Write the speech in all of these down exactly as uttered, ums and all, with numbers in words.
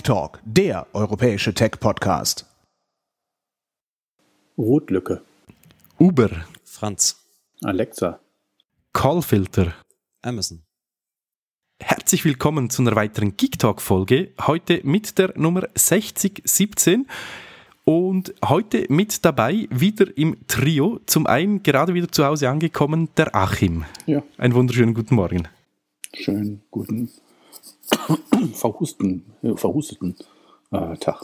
Geek Talk, der europäische Tech-Podcast. Rotlücke. Uber. Franz. Alexa. Callfilter. Amazon. Herzlich willkommen zu einer weiteren Geek Talk Folge. Heute mit der Nummer sechzig siebzehn. Und heute mit dabei wieder im Trio. Zum einen gerade wieder zu Hause angekommen, der Achim. Ja. Einen wunderschönen guten Morgen. Schönen guten verhusten, äh, verhusteten äh, Tag.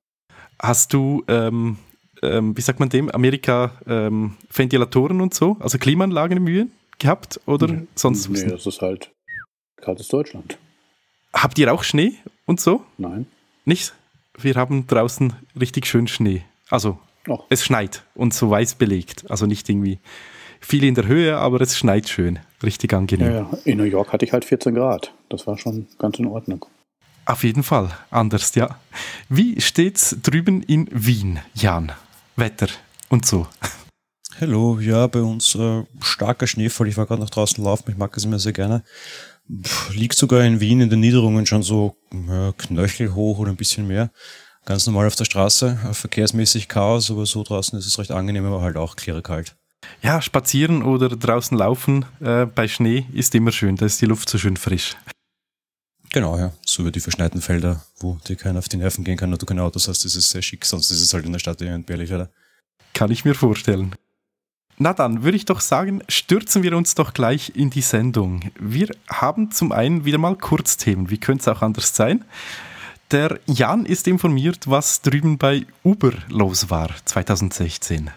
Hast du, ähm, ähm, wie sagt man dem, Amerika ähm, Ventilatoren und so, also Klimaanlagen im Mühe gehabt oder nee, sonst was? Nee, das ist halt kaltes Deutschland. Habt ihr auch Schnee und so? Nein. Nicht? Wir haben draußen richtig schön Schnee. Also Och. Es schneit und so weiß belegt. Also nicht irgendwie viel in der Höhe, aber es schneit schön. Richtig angenehm. Ja, ja. In New York hatte ich halt vierzehn Grad. Das war schon ganz in Ordnung. Auf jeden Fall. Anders, ja. Wie steht's drüben in Wien, Jan? Wetter und so. Hallo, ja, bei uns äh, starker Schneefall. Ich war gerade noch draußen laufen, ich mag das immer sehr gerne. Pff, liegt sogar in Wien in den Niederungen schon so ja, knöchelhoch oder ein bisschen mehr. Ganz normal auf der Straße, verkehrsmäßig Chaos, aber so draußen ist es recht angenehm, aber halt auch klirre kalt. Ja, spazieren oder draußen laufen äh, bei Schnee ist immer schön, da ist die Luft so schön frisch. Genau, ja, so über die verschneiten Felder, wo dir keiner auf die Nerven gehen kann und du keine Autos hast, ist es sehr schick, sonst ist es halt in der Stadt eher entbehrlich, oder? Kann ich mir vorstellen. Na dann, würde ich doch sagen, stürzen wir uns doch gleich in die Sendung. Wir haben zum einen wieder mal Kurzthemen, wie könnte es auch anders sein? Der Jan ist informiert, was drüben bei Uber los war zwanzig sechzehn.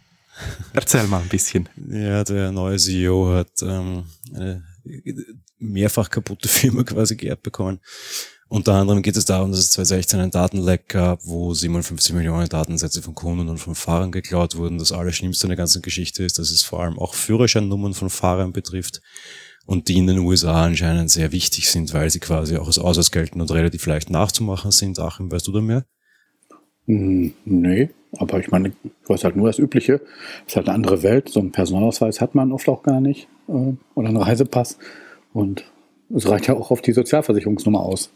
Erzähl mal ein bisschen. Ja, der neue C E O hat ähm, eine mehrfach kaputte Firma quasi geerbt bekommen. Unter anderem geht es darum, dass es zwanzig sechzehn einen Datenleck gab, wo siebenundfünfzig Millionen Datensätze von Kunden und von Fahrern geklaut wurden. Das Allerschlimmste an der ganzen Geschichte ist, dass es vor allem auch Führerscheinnummern von Fahrern betrifft und die in den U S A anscheinend sehr wichtig sind, weil sie quasi auch als Ausweis gelten und relativ leicht nachzumachen sind. Achim, weißt du da mehr? Hm, nee, aber ich meine, ich weiß halt nur das Übliche. Es ist halt eine andere Welt. So einen Personalausweis hat man oft auch gar nicht. Äh, oder einen Reisepass. Und es reicht ja auch auf die Sozialversicherungsnummer aus.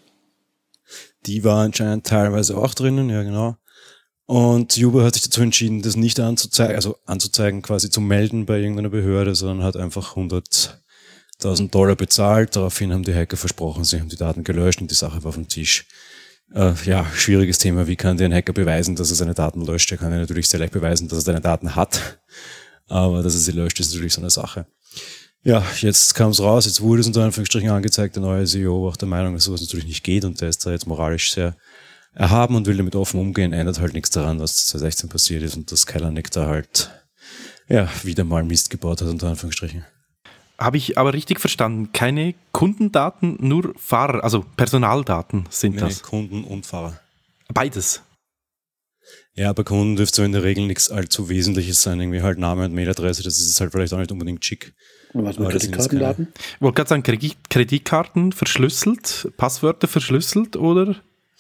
Die war anscheinend teilweise auch drinnen, ja genau. Und Uber hat sich dazu entschieden, das nicht anzuzeigen, also anzuzeigen, quasi zu melden bei irgendeiner Behörde, sondern hat einfach hunderttausend Dollar bezahlt. Daraufhin haben die Hacker versprochen, sie haben die Daten gelöscht und die Sache war auf dem Tisch. Äh, ja, schwieriges Thema. Wie kann dir ein Hacker beweisen, dass er seine Daten löscht? Er kann ja natürlich sehr leicht beweisen, dass er seine Daten hat. Aber dass er sie löscht, ist natürlich so eine Sache. Ja, jetzt kam es raus, jetzt wurde es unter Anführungsstrichen angezeigt, der neue C E O war auch der Meinung, dass sowas natürlich nicht geht und der ist da jetzt moralisch sehr erhaben und will damit offen umgehen, ändert halt nichts daran, was zwanzig sechzehn passiert ist und dass Kalanick da halt ja wieder mal Mist gebaut hat, unter Anführungsstrichen. Habe ich aber richtig verstanden, keine Kundendaten, nur Fahrer, also Personaldaten sind Nee, das? Kunden und Fahrer. Beides? Ja, bei Kunden dürfte so in der Regel nichts allzu Wesentliches sein, irgendwie halt Name und Mailadresse, das ist halt vielleicht auch nicht unbedingt schick. Und was mit Aber das sind jetzt Kreditkartendaten? Ich wollte gerade sagen, Kredit- Kreditkarten verschlüsselt, Passwörter verschlüsselt oder?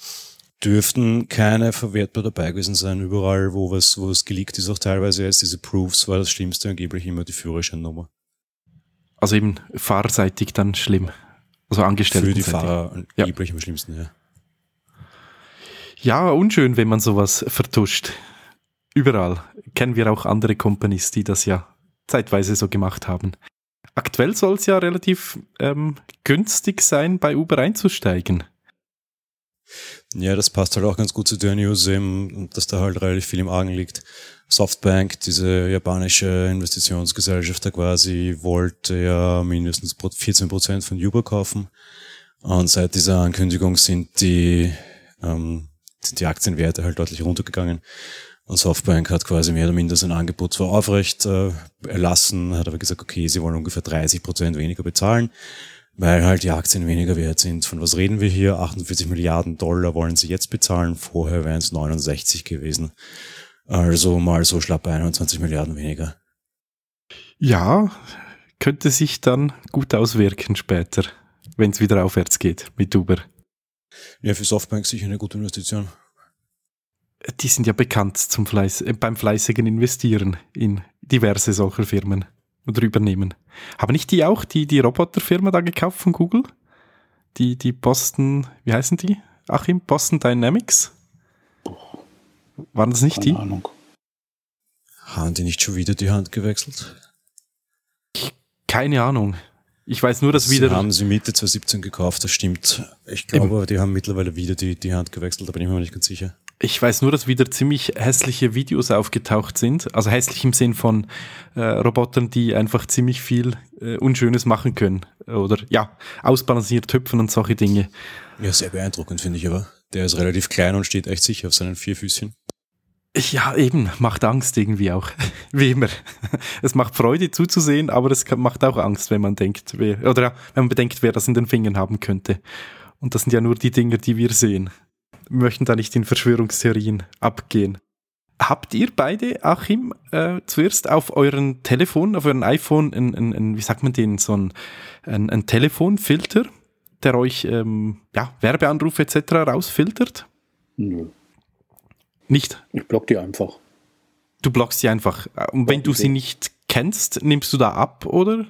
Dürften keine verwertbar dabei gewesen sein, überall, wo was, wo es geleakt ist, auch teilweise jetzt diese Proofs, war das Schlimmste angeblich immer die Führerscheinnummer. Also eben fahrerseitig dann schlimm. Also Angestellten. Für die Fahrer angeblich ja. am schlimmsten, ja. Ja, unschön, wenn man sowas vertuscht. Überall. Kennen wir auch andere Companies, die das ja zeitweise so gemacht haben. Aktuell soll es ja relativ ähm, günstig sein, bei Uber einzusteigen. Ja, das passt halt auch ganz gut zu der News eben, dass da halt relativ viel im Argen liegt. Softbank, diese japanische Investitionsgesellschaft da quasi, wollte ja mindestens vierzehn Prozent von Uber kaufen. Und seit dieser Ankündigung sind die, ähm, sind die Aktienwerte halt deutlich runtergegangen. Und Softbank hat quasi mehr oder minder sein Angebot zwar aufrecht äh, erlassen, hat aber gesagt, okay, sie wollen ungefähr dreißig Prozent weniger bezahlen, weil halt die Aktien weniger wert sind. Von was reden wir hier? achtundvierzig Milliarden Dollar wollen sie jetzt bezahlen, vorher wären es neunundsechzig gewesen. Also mal so schlappe einundzwanzig Milliarden weniger. Ja, könnte sich dann gut auswirken später, wenn es wieder aufwärts geht mit Uber. Ja, für Softbank sicher eine gute Investition. Die sind ja bekannt zum Fleiß, äh, beim fleißigen Investieren in diverse solcher Firmen oder übernehmen. Haben nicht die auch die, die Roboterfirma da gekauft von Google? Die, die Boston, wie heißen die? Achim? Boston Dynamics? Waren das nicht Keine die? Ahnung. Haben die nicht schon wieder die Hand gewechselt? Keine Ahnung. Ich weiß nur, dass Sie wieder... haben sie Mitte zwanzig siebzehn gekauft, das stimmt. Ich glaube, aber die haben mittlerweile wieder die, die Hand gewechselt, da bin ich mir nicht ganz sicher. Ich weiß nur, dass wieder ziemlich hässliche Videos aufgetaucht sind. Also hässlich im Sinn von äh, Robotern, die einfach ziemlich viel äh, Unschönes machen können. Oder ja, ausbalanciert hüpfen und solche Dinge. Ja, sehr beeindruckend, finde ich aber. Der ist relativ klein und steht echt sicher auf seinen vier Füßchen. Ja, eben, macht Angst irgendwie auch. Wie immer. Es macht Freude zuzusehen, aber es macht auch Angst, wenn man denkt, wer, oder ja, wenn man bedenkt, wer das in den Fingern haben könnte. Und das sind ja nur die Dinger, die wir sehen. Wir möchten da nicht in Verschwörungstheorien abgehen. Habt ihr beide, Achim, äh, zuerst auf euren Telefon, auf euren iPhone, ein, ein, ein, wie sagt man den, so ein, ein, ein Telefonfilter, der euch ähm, ja, Werbeanrufe et cetera rausfiltert? Nö. Nicht? Ich block die einfach. Du blockst sie einfach. Und wenn du sie nicht kennst, nimmst du da ab, oder?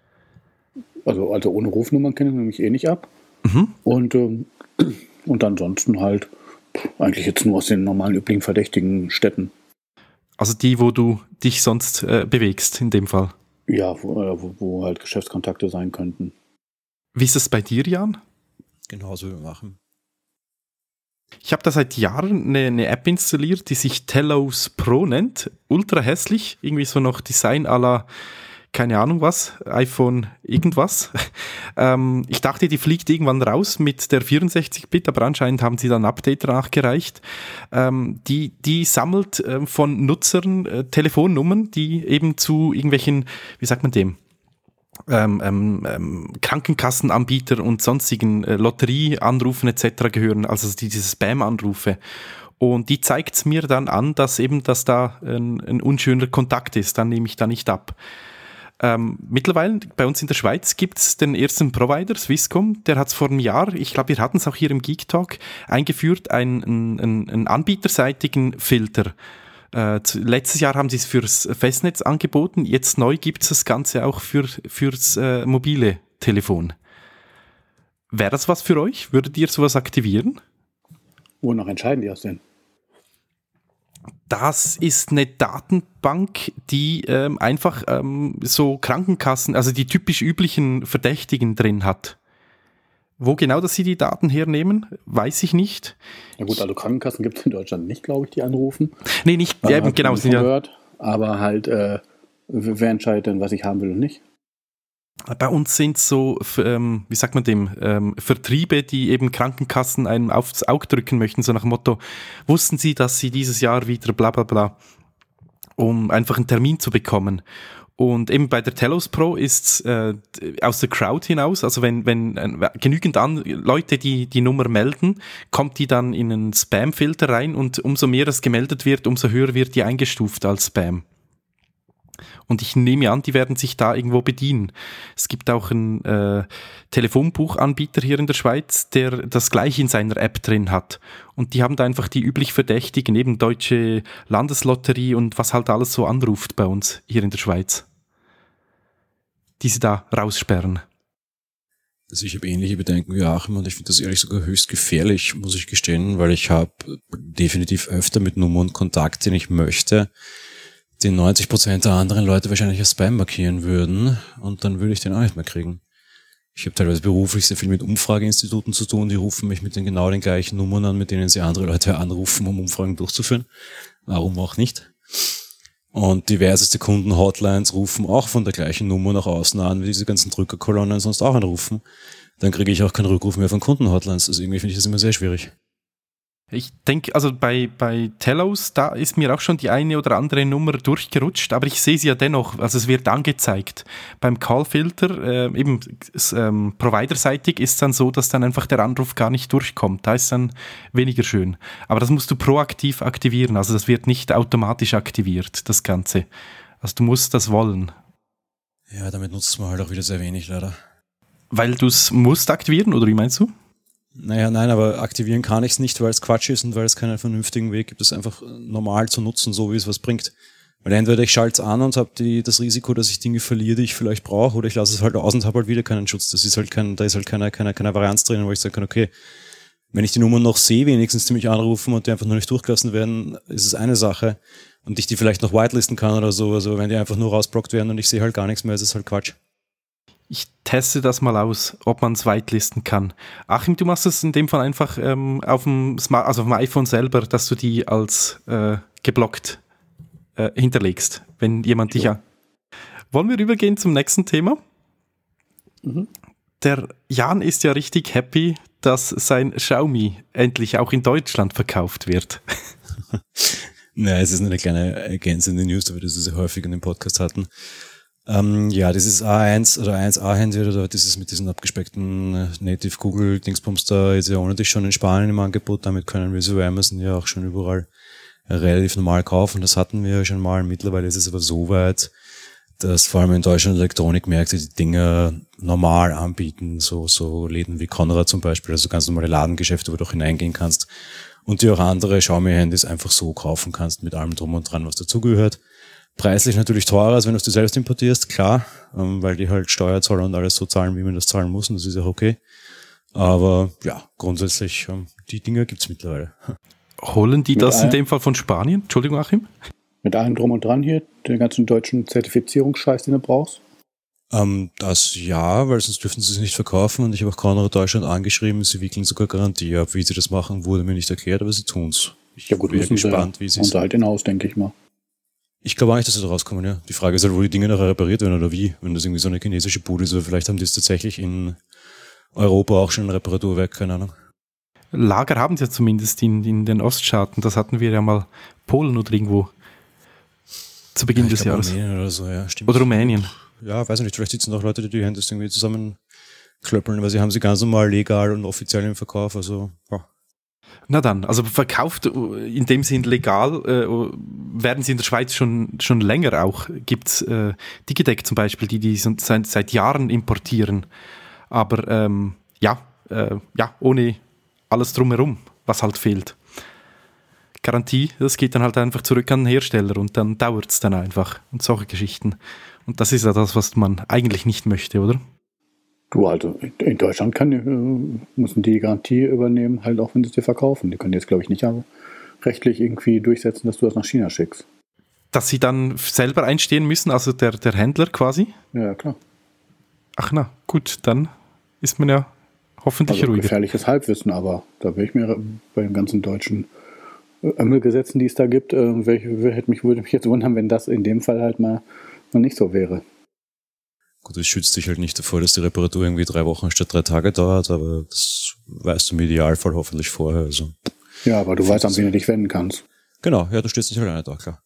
Also, also ohne Rufnummern kenne ich nämlich eh nicht ab. Mhm. Und, ähm, und ansonsten halt eigentlich jetzt nur aus den normalen üblichen verdächtigen Städten. Also die, wo du dich sonst äh, bewegst, in dem Fall. Ja, wo, wo, wo halt Geschäftskontakte sein könnten. Wie ist es bei dir, Jan? Genauso wie wir machen. Ich habe da seit Jahren eine, eine App installiert, die sich Telos Pro nennt. Ultra hässlich, irgendwie so noch Design à la, keine Ahnung was, iPhone irgendwas. ähm, ich dachte, die fliegt irgendwann raus mit der vierundsechzig Bit, aber anscheinend haben sie dann ein Update nachgereicht. Ähm, die, die sammelt äh, von Nutzern äh, Telefonnummern, die eben zu irgendwelchen, wie sagt man dem, Ähm, ähm, ähm, Krankenkassenanbieter und sonstigen äh, Lotterieanrufen et cetera gehören, also die, diese Spam-Anrufe. Und die zeigt es mir dann an, dass eben, dass da ein, ein unschöner Kontakt ist, dann nehme ich da nicht ab. Ähm, mittlerweile bei uns in der Schweiz gibt es den ersten Provider, Swisscom, der hat es vor einem Jahr, ich glaube, wir hatten es auch hier im Geek Talk, eingeführt, einen, einen, einen anbieterseitigen Filter. Äh, letztes Jahr haben sie es fürs Festnetz angeboten, jetzt neu gibt es das Ganze auch für, fürs äh, mobile Telefon. Wäre das was für euch? Würdet ihr sowas aktivieren? Wonach entscheiden die das denn? Das ist eine Datenbank, die ähm, einfach ähm, so Krankenkassen, also die typisch üblichen Verdächtigen drin hat. Wo genau, dass sie die Daten hernehmen, weiß ich nicht. Ja gut, also Krankenkassen gibt es in Deutschland nicht, glaube ich, die anrufen. Nee, nicht, äh, ja, eben, genau. Sind ja, gehört, aber halt, äh, wer entscheidet denn, was ich haben will und nicht? bei uns sind so, ähm, wie sagt man dem, ähm, Vertriebe, die eben Krankenkassen einem aufs Auge drücken möchten, so nach dem Motto, wussten sie, dass sie dieses Jahr wieder bla bla bla, um einfach einen Termin zu bekommen. Und eben bei der Telos Pro ist äh, aus der Crowd hinaus, also wenn, wenn äh, genügend an Leute die die Nummer melden, kommt die dann in einen Spam-Filter rein und umso mehr das gemeldet wird, umso höher wird die eingestuft als Spam. Und ich nehme an, die werden sich da irgendwo bedienen. Es gibt auch einen äh, Telefonbuchanbieter hier in der Schweiz, der das gleiche in seiner App drin hat. Und die haben da einfach die üblich Verdächtigen, eben Deutsche Landeslotterie und was halt alles so anruft bei uns hier in der Schweiz, die sie da raussperren. Also ich habe ähnliche Bedenken wie Achim und ich finde das ehrlich sogar höchst gefährlich, muss ich gestehen, weil ich habe definitiv öfter mit Nummern Kontakt, den ich möchte, den neunzig Prozent der anderen Leute wahrscheinlich als Spam markieren würden und dann würde ich den auch nicht mehr kriegen. Ich habe teilweise beruflich sehr viel mit Umfrageinstituten zu tun, die rufen mich mit den genau den gleichen Nummern an, mit denen sie andere Leute anrufen, um Umfragen durchzuführen. Warum auch nicht? Und diverseste Kunden-Hotlines rufen auch von der gleichen Nummer nach außen an, wie diese ganzen Drückerkolonnen sonst auch anrufen. Dann kriege ich auch keinen Rückruf mehr von Kunden-Hotlines. Also irgendwie finde ich das immer sehr schwierig. Ich denke, also bei, bei Telos, da ist mir auch schon die eine oder andere Nummer durchgerutscht, aber ich sehe sie ja dennoch, also es wird angezeigt. Beim Callfilter, äh, eben ähm, providerseitig ist es dann so, dass dann einfach der Anruf gar nicht durchkommt. Da ist dann weniger schön. Aber das musst du proaktiv aktivieren, also das wird nicht automatisch aktiviert, das Ganze. Also du musst das wollen. Ja, damit nutzt man halt auch wieder sehr wenig, leider. Weil du es musst aktivieren, oder wie meinst du? Naja, nein, aber aktivieren kann ich es nicht, weil es Quatsch ist und weil es keinen vernünftigen Weg gibt, es einfach normal zu nutzen, so wie es was bringt. Weil entweder ich schalte es an und habe die das Risiko, dass ich Dinge verliere, die ich vielleicht brauche, oder ich lasse es halt aus und habe halt wieder keinen Schutz. Das ist halt kein, da ist halt keine, keine, keine Varianz drin, wo ich sagen kann, okay, Wenn ich die Nummer noch sehe, wenigstens die mich anrufen und die einfach nur nicht durchgelassen werden, ist es eine Sache. Und ich die vielleicht noch whitelisten kann oder so. Also wenn die einfach nur rausblockt werden und ich sehe halt gar nichts mehr, ist es halt Quatsch. Ich teste das mal aus, ob man es whitelisten kann. Achim, du machst es in dem Fall einfach ähm, auf dem Smart, also auf dem iPhone selber, dass du die als äh, geblockt äh, hinterlegst, wenn jemand dich ja. Wollen wir übergehen zum nächsten Thema? Mhm. Der Jan ist ja richtig happy, dass sein Xiaomi endlich auch in Deutschland verkauft wird. Nein, es ist eine kleine ergänzende News, weil wir das sehr häufig in dem Podcast hatten. Ähm, ja, dieses A eins oder eins A-Handy oder dieses mit diesen abgespeckten Native Google Dingsbums da ist ja ohne dich schon in Spanien im Angebot. Damit können wir so bei Amazon ja auch schon überall relativ normal kaufen. Das hatten wir ja schon mal. Mittlerweile ist es aber so weit, dass vor allem in Deutschland Elektronikmärkte die Dinge normal anbieten. So, so Läden wie Konrad zum Beispiel, also ganz normale Ladengeschäfte, wo du auch hineingehen kannst. Und die auch andere Xiaomi-Handys einfach so kaufen kannst, mit allem drum und dran, was dazugehört. Preislich natürlich teurer, als wenn du es dir selbst importierst, klar, ähm, weil die halt Steuerzahler und alles so zahlen, wie man das zahlen muss, und das ist auch okay. Aber ja, grundsätzlich, ähm, die Dinger gibt's mittlerweile. Holen die mit das ein, in dem Fall von Spanien? Entschuldigung, Achim? Mit allem drum und dran hier, den ganzen deutschen Zertifizierungsscheiß, den du brauchst? Ähm, das ja, weil sonst dürften sie es nicht verkaufen, und ich habe auch Konrad Deutschland angeschrieben, sie wickeln sogar Garantie ab. Wie sie das machen, wurde mir nicht erklärt, aber sie tun's. Ich ja gut, bin gespannt, sie wie sie es... es... Und halt in Haus, denke ich mal. Ich glaube auch nicht, dass sie da rauskommen, ja. Die Frage ist halt, wo die Dinge nachher repariert werden oder wie. Wenn das irgendwie so eine chinesische Bude ist, oder vielleicht haben die es tatsächlich in Europa auch schon ein Reparaturwerk, keine Ahnung. Lager haben sie ja zumindest in, in den Oststaaten. Das hatten wir ja mal Polen oder irgendwo zu Beginn ja, des glaub, Jahres. Rumänien oder so, ja, stimmt. Oder Rumänien. Ja, weiß nicht, vielleicht sitzen auch Leute, die die Hände irgendwie zusammenklöppeln, weil sie haben sie ganz normal legal und offiziell im Verkauf, also ja. Na dann, also verkauft in dem Sinn legal, äh, werden sie in der Schweiz schon schon länger auch. Gibt es äh, Digitec zum Beispiel, die die seit, seit Jahren importieren. Aber ähm, ja, äh, ja, ohne alles drumherum, was halt fehlt. Garantie, das geht dann halt einfach zurück an den Hersteller und dann dauert es dann einfach und solche Geschichten. Und das ist ja das, was man eigentlich nicht möchte, oder? Du, also in Deutschland kann, äh, müssen die Garantie übernehmen, halt auch wenn sie es dir verkaufen. Die können jetzt, glaube ich, nicht rechtlich irgendwie durchsetzen, dass du das nach China schickst. Dass sie dann selber einstehen müssen, also der, der Händler quasi? Ja, klar. Ach na, gut, dann ist man ja hoffentlich also ruhiger. Gefährliches Halbwissen, aber da will ich mir bei den ganzen deutschen Ömmelgesetzen, die es da gibt, äh, welche, hätte mich, würde mich jetzt wundern, wenn das in dem Fall halt mal, mal nicht so wäre. Gut, es schützt dich halt nicht davor, dass die Reparatur irgendwie drei Wochen statt drei Tage dauert, aber das weißt du im Idealfall hoffentlich vorher. Also. Ja, aber du weißt, an wen du dich wenden kannst. Genau, ja, du stehst nicht alleine da, klar.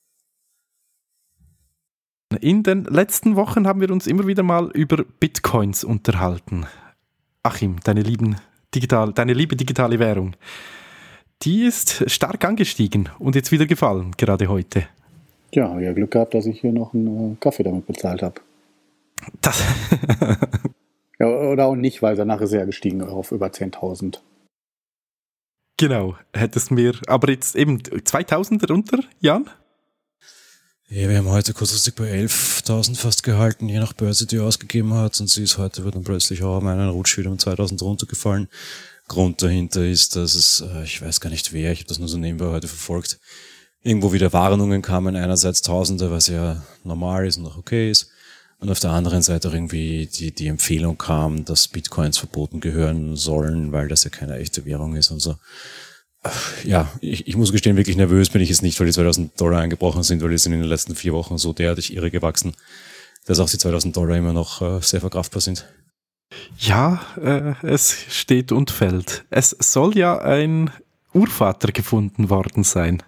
In den letzten Wochen haben wir uns immer wieder mal über Bitcoins unterhalten. Achim, deine, lieben digital, deine liebe digitale Währung, die ist stark angestiegen und jetzt wieder gefallen, gerade heute. Ja, habe ja Glück gehabt, dass ich hier noch einen äh, Kaffee damit bezahlt habe. Das ja, oder auch nicht, weil danach ist er gestiegen auf über zehntausend. Genau, hättest mir, aber jetzt eben zweitausend runter, Jan? Ja, wir haben heute kurzfristig bei elftausend fast gehalten, je nach Börse, die ausgegeben hat, und sie ist heute wird dann plötzlich auch um einen Rutsch wieder um zweitausend runtergefallen. Grund dahinter ist, dass es, ich weiß gar nicht wer, ich habe das nur so nebenbei heute verfolgt, irgendwo wieder Warnungen kamen, einerseits Tausende, was ja normal ist und auch okay ist, und auf der anderen Seite auch irgendwie die, die Empfehlung kam, dass Bitcoins verboten gehören sollen, weil das ja keine echte Währung ist und so. Ja, ich, ich muss gestehen, wirklich nervös bin ich jetzt nicht, weil die zweitausend Dollar eingebrochen sind, weil die sind in den letzten vier Wochen so derartig irre gewachsen, dass auch die zweitausend Dollar immer noch äh, sehr verkraftbar sind. Ja, äh, es steht und fällt. Es soll ja ein Urvater gefunden worden sein.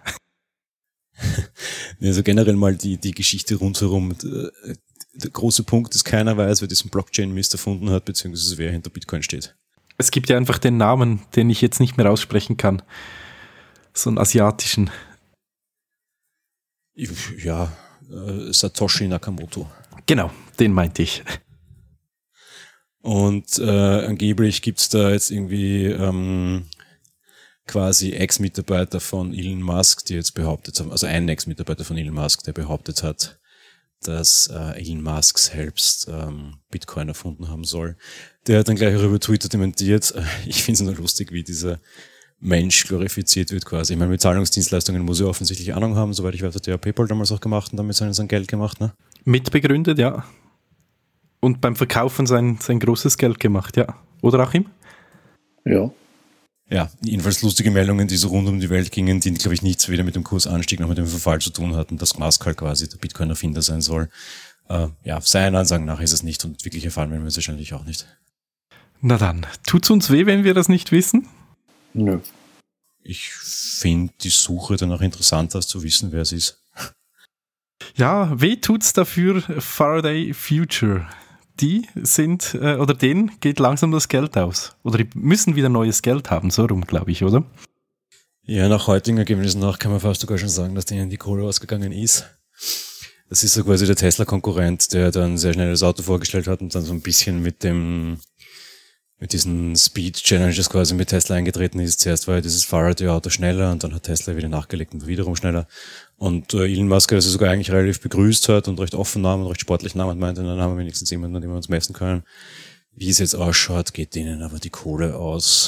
Also generell mal die, die Geschichte rundherum. Der große Punkt ist, keiner weiß, wer diesen Blockchain-Mist erfunden hat, beziehungsweise wer hinter Bitcoin steht. Es gibt ja einfach den Namen, den ich jetzt nicht mehr aussprechen kann. So einen asiatischen. Ja, äh, Satoshi Nakamoto. Genau, den meinte ich. Und äh, angeblich gibt's da jetzt irgendwie ähm, quasi Ex-Mitarbeiter von Elon Musk, die jetzt behauptet haben, also ein Ex-Mitarbeiter von Elon Musk, der behauptet hat, dass äh, Elon Musk selbst ähm, Bitcoin erfunden haben soll. Der hat dann gleich auch über Twitter dementiert. Ich finde es nur lustig, wie dieser Mensch glorifiziert wird quasi. Ich meine, mit Zahlungsdienstleistungen muss er offensichtlich Ahnung haben. Soweit ich weiß, hat der PayPal damals auch gemacht und damit sein, sein Geld gemacht. Ne? Mitbegründet, ja. Und beim Verkaufen sein, sein großes Geld gemacht, ja. Oder Achim? Ja. Ja, jedenfalls lustige Meldungen, die so rund um die Welt gingen, die, glaube ich, nichts weder mit dem Kursanstieg noch mit dem Verfall zu tun hatten, dass Musk halt quasi der Bitcoin-Erfinder sein soll. Äh, ja, seinen Ansagen nach ist es nicht und wirklich erfahren werden wir es wahrscheinlich auch nicht. Na dann, tut's uns weh, wenn wir das nicht wissen? Nö. Ich finde die Suche danach interessanter, als zu wissen, wer es ist. Ja, weh tut's dafür Faraday Future. Die sind, äh, oder denen geht langsam das Geld aus. Oder die müssen wieder neues Geld haben, so rum, glaube ich, oder? Ja, nach heutigen Ergebnissen nach kann man fast sogar schon sagen, dass denen die Kohle ausgegangen ist. Das ist so quasi der Tesla-Konkurrent, der dann sehr schnell das Auto vorgestellt hat und dann so ein bisschen mit dem, mit diesen Speed-Challenges quasi mit Tesla eingetreten ist. Zuerst war ja dieses Faraday-Auto schneller und dann hat Tesla wieder nachgelegt und wiederum schneller. Und äh, Elon Musk, der das sogar eigentlich relativ begrüßt hat und recht offen nahm und recht sportlich nahm und meinte, dann haben wir wenigstens jemanden, an dem wir uns messen können. Wie es jetzt ausschaut, geht denen aber die Kohle aus.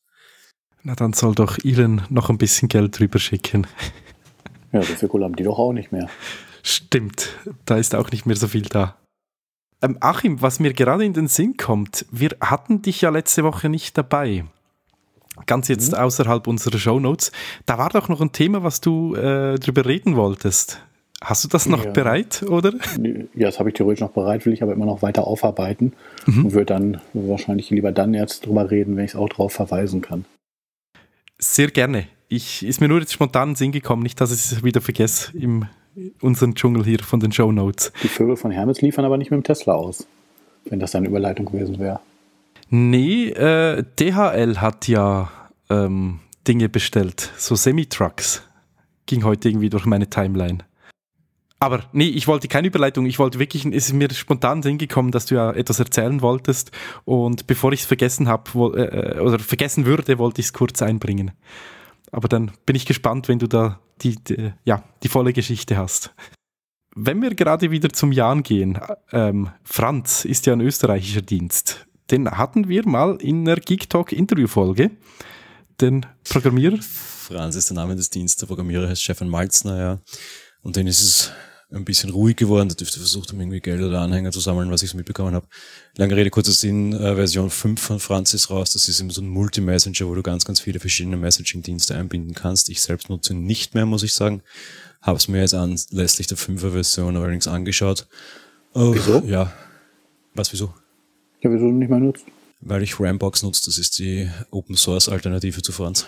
Na, dann soll doch Elon noch ein bisschen Geld drüber schicken. Ja, so viel Kohle haben die doch auch nicht mehr. Stimmt, da ist auch nicht mehr so viel da. Ähm, Achim, was mir gerade in den Sinn kommt, wir hatten dich ja letzte Woche nicht dabei. Ganz jetzt mhm. außerhalb unserer Shownotes. Da war doch noch ein Thema, was du äh, drüber reden wolltest. Hast du das noch ja. bereit, oder? Ja, das habe ich theoretisch noch bereit, will ich aber immer noch weiter aufarbeiten mhm. und würde dann wahrscheinlich lieber dann jetzt drüber reden, wenn ich es auch drauf verweisen kann. Sehr gerne. Ich, ist mir nur jetzt spontan in den Sinn gekommen, nicht, dass ich es wieder vergesse im unseren Dschungel hier von den Shownotes. Die Vögel von Hermes liefern aber nicht mit dem Tesla aus, wenn das eine Überleitung gewesen wäre. Nee, äh, D H L hat ja ähm, Dinge bestellt, so Semi-Trucks. Ging heute irgendwie durch meine Timeline. Aber nee, ich wollte keine Überleitung, ich wollte wirklich, es ist mir spontan hingekommen, dass du ja etwas erzählen wolltest und bevor ich es vergessen habe äh, oder vergessen würde, wollte ich es kurz einbringen. Aber dann bin ich gespannt, wenn du da die, die, ja, die volle Geschichte hast. Wenn wir gerade wieder zum Jan gehen, ähm, Franz ist ja ein österreichischer Dienst. Den hatten wir mal in einer Geek Talk Interviewfolge. Den Programmierer. Franz ist der Name des Dienstes, der Programmierer heißt Stefan Malzner, ja. Und dann ist es ein bisschen ruhig geworden, da dürfte versucht haben, irgendwie Geld oder Anhänger zu sammeln, was ich so mitbekommen habe. Lange Rede, kurzer Sinn, äh, Version fünf von Franz ist raus, das ist eben so ein Multi-Messenger, wo du ganz, ganz viele verschiedene Messaging-Dienste einbinden kannst. Ich selbst nutze ihn nicht mehr, muss ich sagen. Habe es mir jetzt anlässlich der fünfer-Version allerdings angeschaut. Oh, wieso? Ja. Was, wieso? Ja, wieso du nicht mehr nutzt? Weil ich Rambox nutze, das ist die Open-Source-Alternative zu Franz.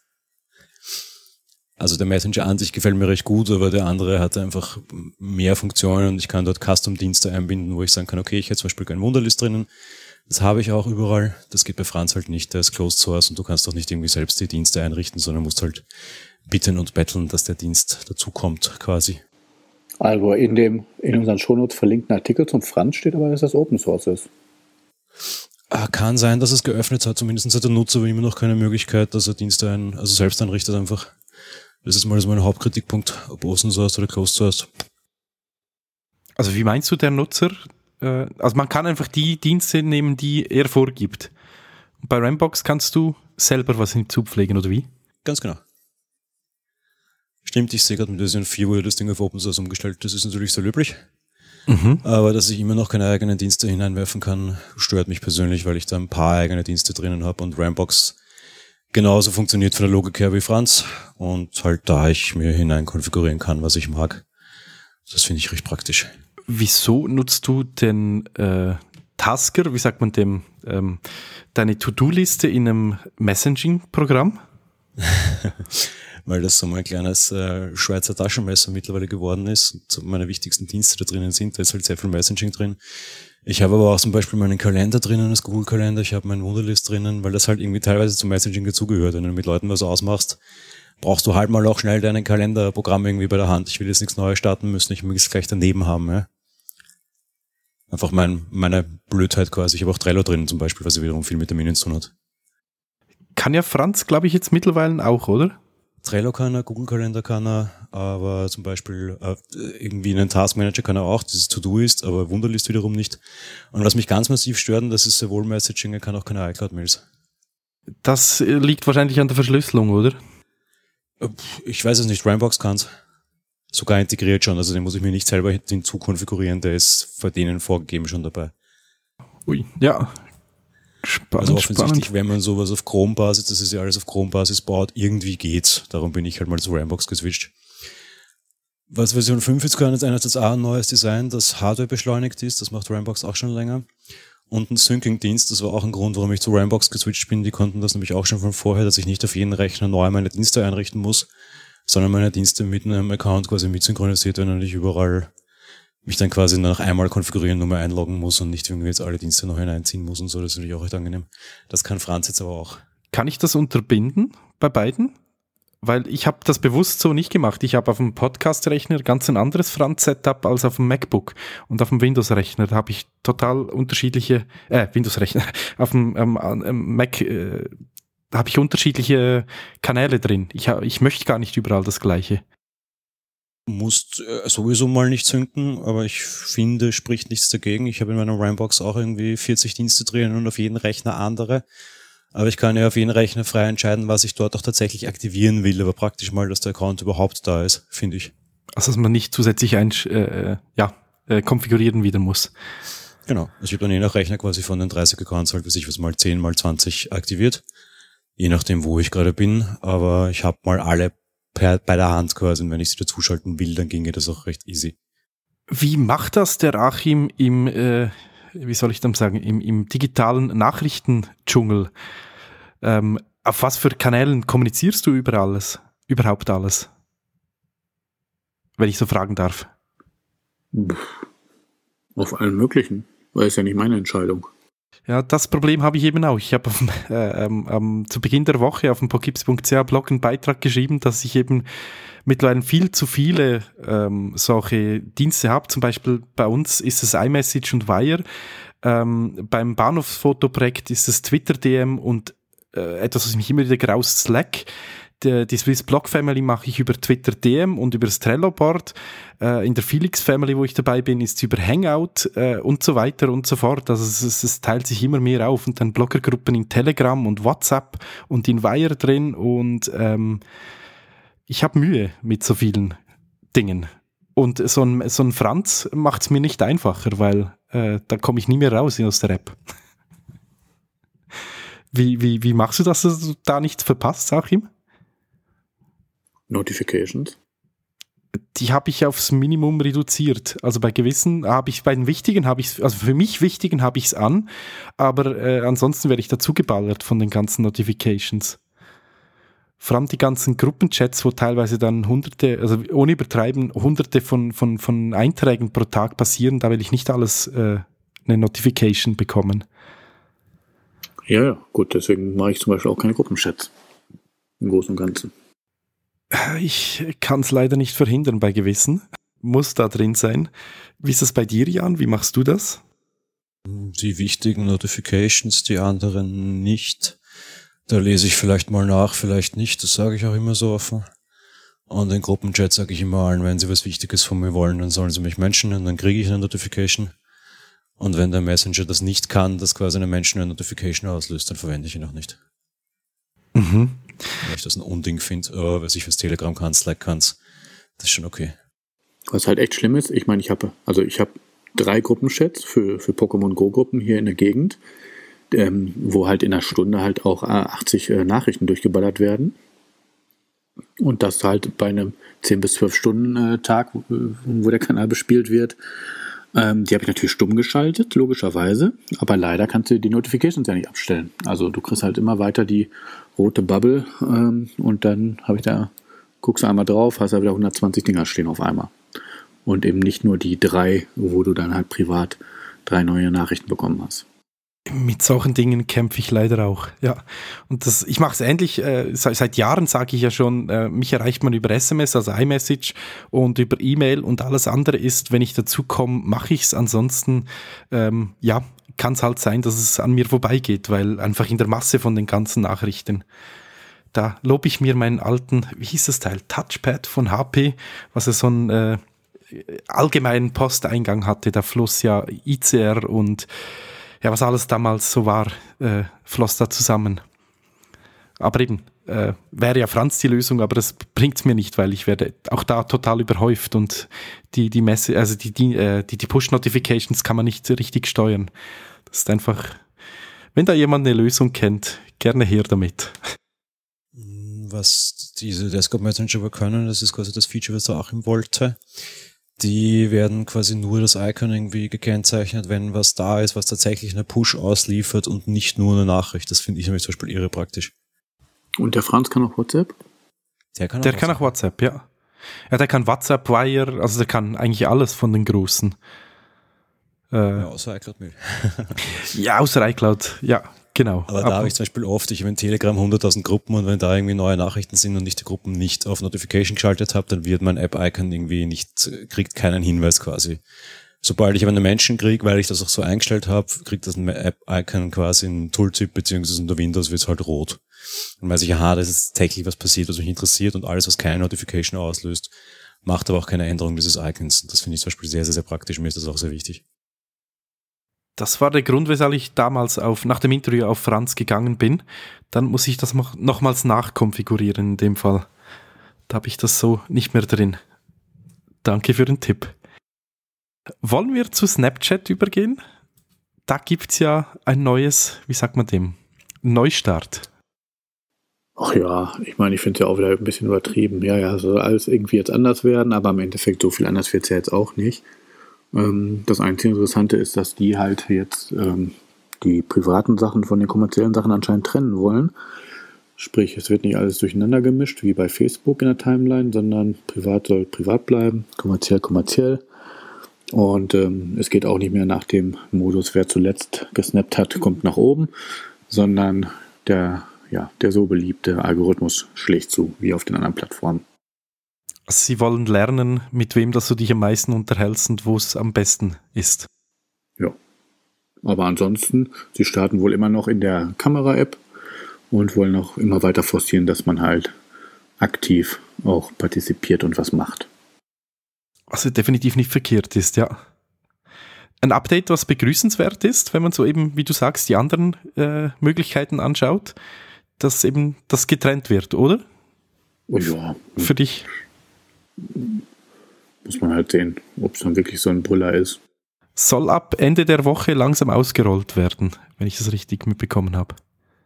Also der Messenger an sich gefällt mir recht gut, aber der andere hat einfach mehr Funktionen und ich kann dort Custom-Dienste einbinden, wo ich sagen kann, okay, ich hätte zum Beispiel kein Wunderlist drinnen. Das habe ich auch überall. Das geht bei Franz halt nicht, der ist Closed Source und du kannst auch nicht irgendwie selbst die Dienste einrichten, sondern musst halt bitten und betteln, dass der Dienst dazukommt quasi. Also in dem in unseren Shownotes verlinkten Artikel zum Franz steht aber, dass das Open Source ist. Kann sein, dass es geöffnet hat, zumindest hat der Nutzer aber immer noch keine Möglichkeit, dass er Dienste ein, also selbst einrichtet einfach. Das ist mal so mein Hauptkritikpunkt, ob Open Source oder Closed Source. Also wie meinst du, der Nutzer? Äh, also man kann einfach die Dienste nehmen, die er vorgibt. Und bei Rambox kannst du selber was hinzupflegen, oder wie? Ganz genau. Stimmt, ich sehe gerade mit Version vier wurde das Ding auf Open Source umgestellt. Das ist natürlich sehr löblich. Mhm. Aber dass ich immer noch keine eigenen Dienste hineinwerfen kann, stört mich persönlich, weil ich da ein paar eigene Dienste drinnen habe und Rambox genauso funktioniert von der Logik her wie Franz und halt da ich mir hinein konfigurieren kann, was ich mag. Das finde ich recht praktisch. Wieso nutzt du den äh, Tasker, wie sagt man dem, ähm, deine To-Do-Liste in einem Messaging-Programm? Weil das so mein kleines äh, Schweizer Taschenmesser mittlerweile geworden ist und so meine wichtigsten Dienste da drinnen sind. Da ist halt sehr viel Messaging drin. Ich habe aber auch zum Beispiel meinen Kalender drinnen, das Google-Kalender. Ich habe meinen Wunderlist drinnen, weil das halt irgendwie teilweise zum Messaging dazugehört. Wenn du mit Leuten was ausmachst, brauchst du halt mal auch schnell dein Kalenderprogramm irgendwie bei der Hand. Ich will jetzt nichts Neues starten müssen, ich möchte es gleich daneben haben. Ja? Einfach mein, meine Blödheit quasi. Ich habe auch Trello drinnen zum Beispiel, was ja wiederum viel mit Terminen zu tun hat. Kann ja Franz, glaube ich, jetzt mittlerweile auch, oder? Trello kann er, Google-Kalender kann er, aber zum Beispiel äh, irgendwie einen Taskmanager kann er auch, dieses To-Do ist, aber Wunderlist wiederum nicht. Und was mich ganz massiv stört, das ist sowohl Messaging, er kann auch keine iCloud-Mails. Das liegt wahrscheinlich an der Verschlüsselung, oder? Ich weiß es nicht, Rambox kann's. Sogar integriert schon, also den muss ich mir nicht selber hinzukonfigurieren, der ist vor denen vorgegeben schon dabei. Ui, ja. Spannend, also offensichtlich, spannend. Wenn man sowas auf Chrome-Basis, das ist ja alles auf Chrome-Basis baut, irgendwie geht's. Darum bin ich halt mal zu Rambox geswitcht. Was Version fünf jetzt kann, ist einerseits auch ein neues Design, das Hardware beschleunigt ist, das macht Rambox auch schon länger. Und ein Syncing-Dienst, das war auch ein Grund, warum ich zu Rambox geswitcht bin. Die konnten das nämlich auch schon von vorher, dass ich nicht auf jeden Rechner neu meine Dienste einrichten muss, sondern meine Dienste mit einem Account quasi mitsynchronisiert werden und ich überall mich dann quasi nur noch einmal konfigurieren, nur mehr einloggen muss und nicht irgendwie jetzt alle Dienste noch hineinziehen muss und so. Das ist natürlich auch recht angenehm. Das kann Franz jetzt aber auch. Kann ich das unterbinden bei beiden? Weil ich habe das bewusst so nicht gemacht. Ich habe auf dem Podcast-Rechner ganz ein anderes Franz-Setup als auf dem MacBook. Und auf dem Windows-Rechner habe ich total unterschiedliche, äh, Windows-Rechner, auf dem ähm, ähm, Mac äh, habe ich unterschiedliche Kanäle drin. Ich, ich möchte gar nicht überall das Gleiche. Du musst äh, sowieso mal nicht synken, aber ich finde, spricht nichts dagegen. Ich habe in meiner Rambox auch irgendwie vierzig Dienste drin und auf jeden Rechner andere. Aber ich kann ja auf jeden Rechner frei entscheiden, was ich dort auch tatsächlich aktivieren will, aber praktisch mal, dass der Account überhaupt da ist, finde ich. Also, dass man nicht zusätzlich ein, äh, ja, äh, konfigurieren wieder muss. Genau. Also ich habe dann je nach Rechner quasi von den dreißig Accounts halt, weiß ich was, mal zehn, mal zwanzig aktiviert. Je nachdem, wo ich gerade bin. Aber ich habe mal alle per, bei der Hand quasi, und wenn ich sie dazuschalten will, dann ginge das auch recht easy. Wie macht das der Achim im, äh, wie soll ich dann sagen, im, im digitalen Nachrichtendschungel? Ähm, auf was für Kanälen kommunizierst du über alles, überhaupt alles? Wenn ich so fragen darf. Auf allen möglichen, weil es ja nicht meine Entscheidung. Ja, das Problem habe ich eben auch. Ich habe auf, äh, ähm, zu Beginn der Woche auf dem pogips punkt c h Blog einen Beitrag geschrieben, dass ich eben mittlerweile viel zu viele ähm, solche Dienste habe. Zum Beispiel bei uns ist es iMessage und Wire. Ähm, beim Bahnhofsfotoprojekt ist es Twitter D M und äh, etwas, was mich immer wieder graust, Slack. Die, die Swiss Blog Family mache ich über Twitter D M und über das Trello-Board. Äh, in der Felix Family, wo ich dabei bin, ist es über Hangout äh, und so weiter und so fort. Also es, es, es teilt sich immer mehr auf. Und dann Bloggergruppen in Telegram und WhatsApp und in Wire drin. Und ähm, ich habe Mühe mit so vielen Dingen. Und so ein, so ein Franz macht es mir nicht einfacher, weil äh, da komme ich nie mehr raus aus der App. wie, wie, wie machst du das, dass du da nichts verpasst, Achim? Notifications? Die habe ich aufs Minimum reduziert. Also bei gewissen habe ich, bei den wichtigen habe ich also für mich wichtigen habe ich es an, aber äh, ansonsten werde ich dazu geballert von den ganzen Notifications. Vor allem die ganzen Gruppenchats, wo teilweise dann hunderte, also ohne Übertreiben, hunderte von, von, von Einträgen pro Tag passieren, da will ich nicht alles äh, eine Notification bekommen. Ja, ja, gut, deswegen mache ich zum Beispiel auch keine Gruppenchats. Im Großen und Ganzen. Ich kann es leider nicht verhindern bei gewissen. Muss da drin sein. Wie ist das bei dir, Jan? Wie machst du das? Die wichtigen Notifications, die anderen nicht. Da lese ich vielleicht mal nach, vielleicht nicht. Das sage ich auch immer so offen. Und in Gruppenchat sage ich immer allen, wenn sie was Wichtiges von mir wollen, dann sollen sie mich mentionen und dann kriege ich eine Notification. Und wenn der Messenger das nicht kann, dass quasi eine Menschen eine Notification auslöst, dann verwende ich ihn auch nicht. Mhm. Wenn ich das ein Unding finde, oh, weiß ich, was Telegram kann, Slack kann, das ist schon okay. Was halt echt schlimm ist, ich meine, ich habe also ich habe drei Gruppenchats für, für Pokémon Go-Gruppen hier in der Gegend, ähm, wo halt in einer Stunde halt auch achtzig äh, Nachrichten durchgeballert werden. Und das halt bei einem zehn bis zwölf Stunden äh, Tag, wo, wo der Kanal bespielt wird. Ähm, die habe ich natürlich stumm geschaltet, logischerweise. Aber leider kannst du die Notifications ja nicht abstellen. Also du kriegst halt immer weiter die rote Bubble ähm, und dann habe ich da, guckst du einmal drauf, hast da wieder hundertzwanzig Dinger stehen auf einmal. Und eben nicht nur die drei, wo du dann halt privat drei neue Nachrichten bekommen hast. Mit solchen Dingen kämpfe ich leider auch, ja. Und das, ich mache es ähnlich, äh, seit, seit Jahren sage ich ja schon, äh, mich erreicht man über S M S, also iMessage und über E-Mail und alles andere ist, wenn ich dazu komme, mache ich es, ansonsten, ähm, ja, kann es halt sein, dass es an mir vorbeigeht, weil einfach in der Masse von den ganzen Nachrichten, da lobe ich mir meinen alten, wie hieß das Teil, Touchpad von H P, was ja so einen äh, allgemeinen Posteingang hatte. Da floss ja I C R und ja, was alles damals so war, äh, floss da zusammen. Aber eben, äh, wäre ja Franz die Lösung, aber das bringt es mir nicht, weil ich werde auch da total überhäuft und die, die Messe, also die, die, äh, die, die Push-Notifications kann man nicht richtig steuern. Das ist einfach, wenn da jemand eine Lösung kennt, gerne her damit. Was diese Desktop Messenger können, das ist quasi das Feature, was der Achim wollte. Die werden quasi nur das Icon irgendwie gekennzeichnet, wenn was da ist, was tatsächlich eine Push ausliefert und nicht nur eine Nachricht. Das finde ich nämlich zum Beispiel irre praktisch. Und der Franz kann auch WhatsApp? Der kann auch, der WhatsApp. Kann auch WhatsApp, ja. Ja, der kann WhatsApp, Wire, also der kann eigentlich alles von den Großen. Äh, ja, außer iCloud Mail. Ja, außer iCloud, ja, genau. Aber da habe ich zum Beispiel oft, ich habe in Telegram hunderttausend Gruppen und wenn da irgendwie neue Nachrichten sind und ich die Gruppen nicht auf Notification geschaltet habe, dann wird mein App-Icon irgendwie nicht, kriegt keinen Hinweis quasi. Sobald ich aber einen Menschen kriege, weil ich das auch so eingestellt habe, kriegt das ein App-Icon quasi ein Tooltip, beziehungsweise unter Windows wird es halt rot. Dann weiß ich, aha, das ist täglich was passiert, was mich interessiert und alles, was keine Notification auslöst, macht aber auch keine Änderung dieses Icons. Das finde ich zum Beispiel sehr, sehr, sehr praktisch. Mir ist das auch sehr wichtig. Das war der Grund, weshalb ich damals auf, nach dem Interview auf Franz gegangen bin. Dann muss ich das noch, nochmals nachkonfigurieren in dem Fall. Da habe ich das so nicht mehr drin. Danke für den Tipp. Wollen wir zu Snapchat übergehen? Da gibt es ja ein neues, wie sagt man dem, Neustart. Ach ja, ich meine, ich finde es ja auch wieder ein bisschen übertrieben. Ja, ja, soll alles irgendwie jetzt anders werden, aber im Endeffekt so viel anders wird es ja jetzt auch nicht. Ähm, das einzige Interessante ist, dass die halt jetzt ähm, die privaten Sachen von den kommerziellen Sachen anscheinend trennen wollen. Sprich, es wird nicht alles durcheinander gemischt, wie bei Facebook in der Timeline, sondern privat soll privat bleiben, kommerziell kommerziell. Und ähm, es geht auch nicht mehr nach dem Modus, wer zuletzt gesnappt hat, kommt nach oben, sondern der, ja, der so beliebte Algorithmus schlägt zu, wie auf den anderen Plattformen. Sie wollen lernen, mit wem dass du dich am meisten unterhältst und wo es am besten ist. Ja, aber ansonsten, sie starten wohl immer noch in der Kamera-App und wollen auch immer weiter forcieren, dass man halt aktiv auch partizipiert und was macht. Was definitiv nicht verkehrt ist, ja. Ein Update, was begrüßenswert ist, wenn man so eben, wie du sagst, die anderen äh, Möglichkeiten anschaut, dass eben das getrennt wird, oder? Ja. Für dich? Muss man halt sehen, ob es dann wirklich so ein Brüller ist. Soll ab Ende der Woche langsam ausgerollt werden, wenn ich das richtig mitbekommen habe.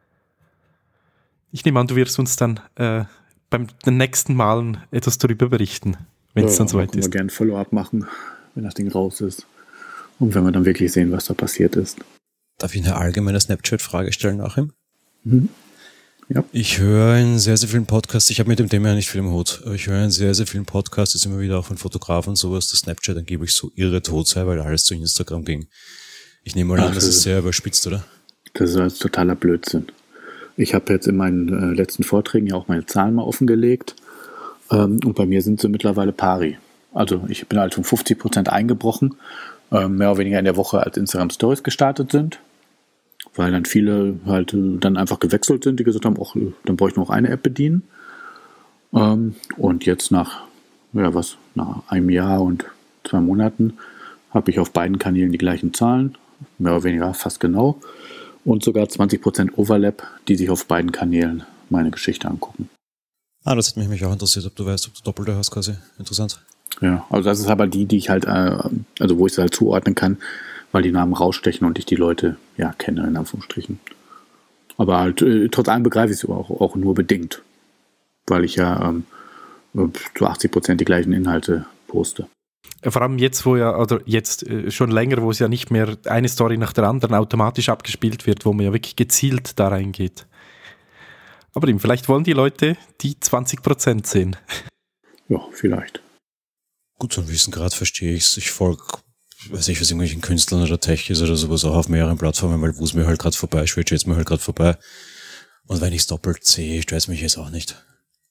Ich nehme an, du wirst uns dann äh, beim den nächsten Malen etwas darüber berichten, wenn es ja, dann soweit ist. Wir können gerne Follow-up machen, wenn das Ding raus ist. Und wenn wir dann wirklich sehen, was da passiert ist. Darf ich eine allgemeine Snapchat-Frage stellen, Nachim? Mhm. Ja. Ich höre in sehr, sehr vielen Podcasts, ich habe mit dem Thema ja nicht viel im Hut, aber ich höre in sehr, sehr vielen Podcasts, jetzt immer wieder auch von Fotografen und sowas, dass Snapchat angeblich so irre tot sei, weil alles zu Instagram ging. Ich nehme mal Ach, an, das ist sehr überspitzt, oder? Das ist also totaler Blödsinn. Ich habe jetzt in meinen äh, letzten Vorträgen ja auch meine Zahlen mal offengelegt ähm, und bei mir sind sie mittlerweile pari. Also ich bin halt um fünfzig Prozent eingebrochen, äh, mehr oder weniger in der Woche, als Instagram Stories gestartet sind. Weil dann viele halt dann einfach gewechselt sind, die gesagt haben, ach, dann brauche ich noch eine App bedienen. Ähm, und jetzt nach, ja was, nach einem Jahr und zwei Monaten habe ich auf beiden Kanälen die gleichen Zahlen, mehr oder weniger fast genau. Und sogar zwanzig Prozent Overlap, die sich auf beiden Kanälen meine Geschichte angucken. Ah, das hat mich, mich auch interessiert, ob du weißt, ob du Doppelte hast quasi. Interessant. Ja, also das ist aber die, die ich halt, äh, also wo ich sie halt zuordnen kann, weil die Namen rausstechen und ich die Leute ja kenne, in Anführungsstrichen. Aber halt, äh, trotz allem begreife ich es auch, auch nur bedingt, weil ich ja ähm, zu achtzig Prozent die gleichen Inhalte poste. Vor allem jetzt, wo ja, oder jetzt äh, schon länger, wo es ja nicht mehr eine Story nach der anderen automatisch abgespielt wird, wo man ja wirklich gezielt da reingeht. Aber eben, vielleicht wollen die Leute die zwanzig Prozent sehen. Ja, vielleicht. Gut, zum Wissen gerade verstehe ich es. Ich folge, weiß ich, was irgendwelchen Künstlern oder Techies oder sowas auch auf mehreren Plattformen, weil wo es mir halt gerade vorbei schwirrt, jetzt mir halt gerade vorbei. Und wenn ich es doppelt sehe, stört es mich jetzt auch nicht.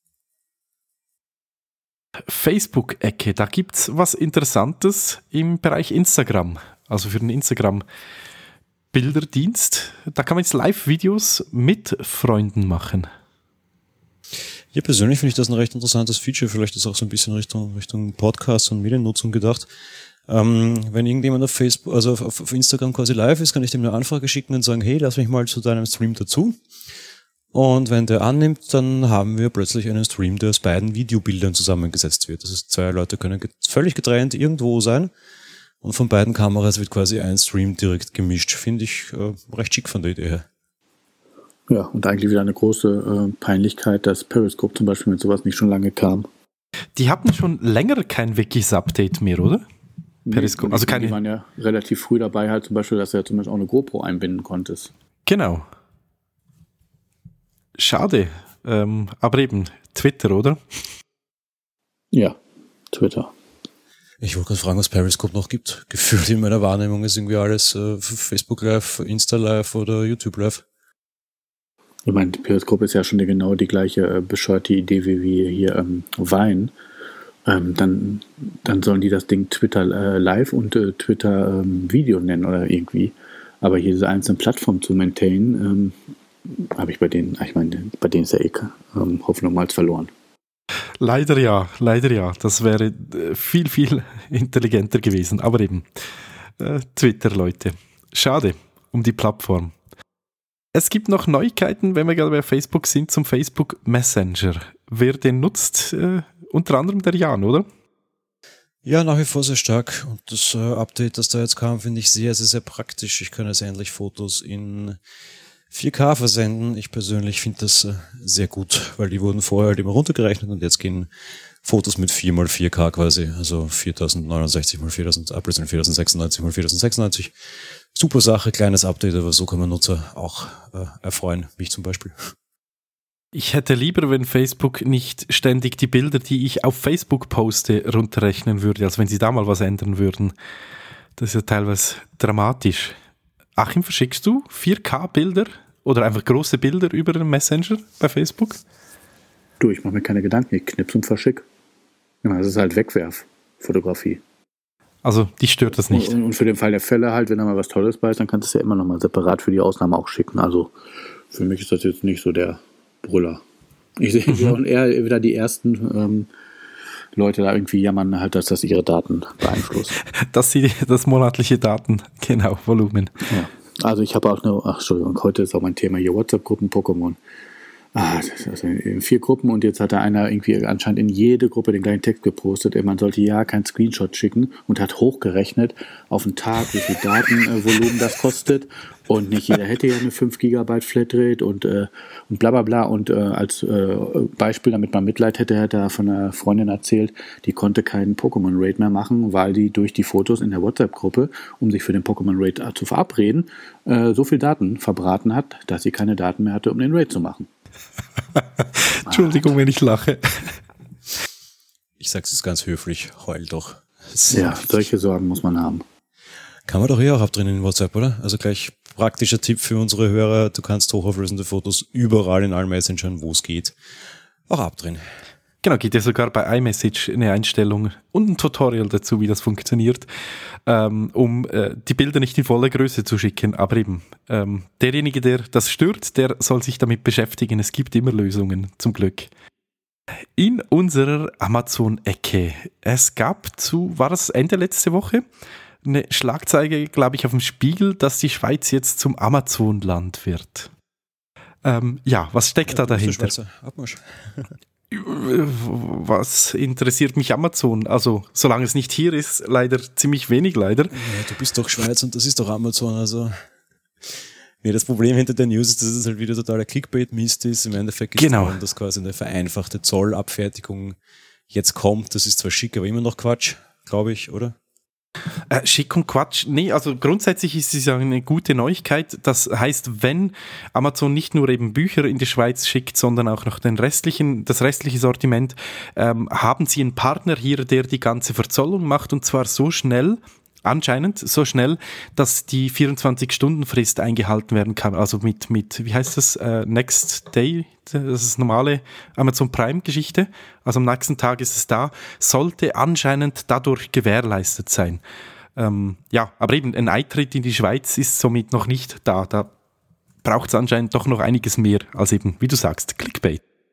Facebook-Ecke, da gibt es was Interessantes im Bereich Instagram, also für den Instagram-Bilderdienst. Da kann man jetzt Live-Videos mit Freunden machen. Ja, persönlich finde ich das ein recht interessantes Feature. Vielleicht ist auch so ein bisschen Richtung, Richtung Podcast und Mediennutzung gedacht. Ähm, wenn irgendjemand auf Facebook, also auf, auf Instagram quasi live ist, kann ich dem eine Anfrage schicken und sagen, hey, lass mich mal zu deinem Stream dazu. Und wenn der annimmt, dann haben wir plötzlich einen Stream, der aus beiden Videobildern zusammengesetzt wird. Das heißt, zwei Leute können get- völlig getrennt irgendwo sein und von beiden Kameras wird quasi ein Stream direkt gemischt. Finde ich äh, recht schick von der Idee her. Ja, und eigentlich wieder eine große äh, Peinlichkeit, dass Periscope zum Beispiel mit sowas nicht schon lange kam. Die hatten schon länger kein Wikis-Update mehr, oder? Periscope. Nee, also die keine. waren ja relativ früh dabei, halt zum Beispiel, dass du ja zum Beispiel auch eine GoPro einbinden konntest. Genau. Schade. Ähm, aber eben, Twitter, oder? Ja, Twitter. Ich wollte gerade fragen, was Periscope noch gibt. Gefühlt in meiner Wahrnehmung ist irgendwie alles äh, Facebook Live, Insta Live oder YouTube Live. Ich meine, Periscope ist ja schon die, genau die gleiche äh, bescheuerte Idee wie wir hier ähm, Vine. Ähm, dann, dann sollen die das Ding Twitter äh, Live und äh, Twitter ähm, Video nennen oder irgendwie. Aber hier diese einzelnen Plattformen zu maintainen, ähm, habe ich bei denen, ich meine, bei denen ist ja eh ähm, Hoffnung mal verloren. Leider ja, leider ja. Das wäre äh, viel, viel intelligenter gewesen. Aber eben, äh, Twitter, Leute. Schade um die Plattform. Es gibt noch Neuigkeiten, wenn wir gerade bei Facebook sind, zum Facebook Messenger. Wer den nutzt, äh, unter anderem der Jan, oder? Ja, nach wie vor sehr stark. Und das äh, Update, das da jetzt kam, finde ich sehr, sehr, sehr praktisch. Ich kann jetzt endlich Fotos in vier K versenden. Ich persönlich finde das äh, sehr gut, weil die wurden vorher halt immer runtergerechnet und jetzt gehen Fotos mit vier mal vier K quasi, also viertausendneunundsechzig mal viertausend, äh, plötzlich viertausendsechsundneunzig mal viertausendsechsundneunzig. Super Sache, kleines Update, aber so kann man Nutzer auch äh, erfreuen, mich zum Beispiel. Ich hätte lieber, wenn Facebook nicht ständig die Bilder, die ich auf Facebook poste, runterrechnen würde, als wenn sie da mal was ändern würden. Das ist ja teilweise dramatisch. Achim, verschickst du vier K Bilder oder einfach große Bilder über den Messenger bei Facebook? Du, ich mache mir keine Gedanken, ich knips und verschick. Das ist halt Wegwerf-Fotografie. Also, die stört das nicht. Und, und für den Fall der Fälle halt, wenn da mal was Tolles bei ist, dann kannst du es ja immer noch mal separat für die Ausnahme auch schicken. Also, für mich ist das jetzt nicht so der Brüller. Ich sehe mhm. auch eher wieder die ersten ähm, Leute da irgendwie jammern halt, dass das ihre Daten beeinflusst. Dass sie das monatliche Daten, genau, Volumen. Ja. Also ich habe auch eine, ach Entschuldigung, heute ist auch mein Thema hier, WhatsApp-Gruppen, Pokémon. Ah, das ist also in vier Gruppen und jetzt hat da einer irgendwie anscheinend in jede Gruppe den gleichen Text gepostet. Man sollte ja kein Screenshot schicken und hat hochgerechnet auf den Tag, wie viel Datenvolumen das kostet. Und nicht jeder hätte ja eine fünf Gigabyte Flatrate und, äh, und bla bla bla. Und äh, als äh, Beispiel, damit man Mitleid hätte, hat er von einer Freundin erzählt, die konnte keinen Pokémon-Raid mehr machen, weil die durch die Fotos in der WhatsApp-Gruppe, um sich für den Pokémon-Raid zu verabreden, äh, so viel Daten verbraten hat, dass sie keine Daten mehr hatte, um den Raid zu machen. Entschuldigung, wenn ich lache. Ich sag's jetzt ganz höflich, heul doch. Ja, solche Sorgen muss man haben. Kann man doch hier auch abdrehen in WhatsApp, oder? Also gleich praktischer Tipp für unsere Hörer, du kannst hochauflösende Fotos überall in allen Messengern, wo es geht, auch abdrehen. Genau, gibt ja sogar bei iMessage eine Einstellung und ein Tutorial dazu, wie das funktioniert, ähm, um äh, die Bilder nicht in voller Größe zu schicken. Aber eben, ähm, derjenige, der das stört, der soll sich damit beschäftigen. Es gibt immer Lösungen, zum Glück. In unserer Amazon-Ecke, es gab zu, war das Ende letzte Woche, eine Schlagzeile, glaube ich, auf dem Spiegel, dass die Schweiz jetzt zum Amazon-Land wird. Ähm, ja, was steckt ja, da dahinter? Abmarsch. Was interessiert mich Amazon? Also, solange es nicht hier ist, leider ziemlich wenig, leider. Ja, du bist doch Schweiz und das ist doch Amazon, also... Nee, das Problem hinter der News ist, dass es halt wieder totaler Clickbait-Mist ist. Im Endeffekt geht es genau. darum, dass quasi eine vereinfachte Zollabfertigung jetzt kommt. Das ist zwar schick, aber immer noch Quatsch, glaube ich, oder? Äh, schick und Quatsch. Nee, also grundsätzlich ist es ja eine gute Neuigkeit. Das heißt, wenn Amazon nicht nur eben Bücher in die Schweiz schickt, sondern auch noch den restlichen, das restliche Sortiment, ähm, haben sie einen Partner hier, der die ganze Verzollung macht und zwar so schnell, anscheinend so schnell, dass die vierundzwanzig-Stunden-Frist eingehalten werden kann. Also mit, mit wie heißt das, äh, Next Day, das ist normale Amazon Prime-Geschichte. Also am nächsten Tag ist es da. Sollte anscheinend dadurch gewährleistet sein. Ähm, ja, aber eben ein Eintritt in die Schweiz ist somit noch nicht da. Da braucht es anscheinend doch noch einiges mehr als eben, wie du sagst, Clickbait.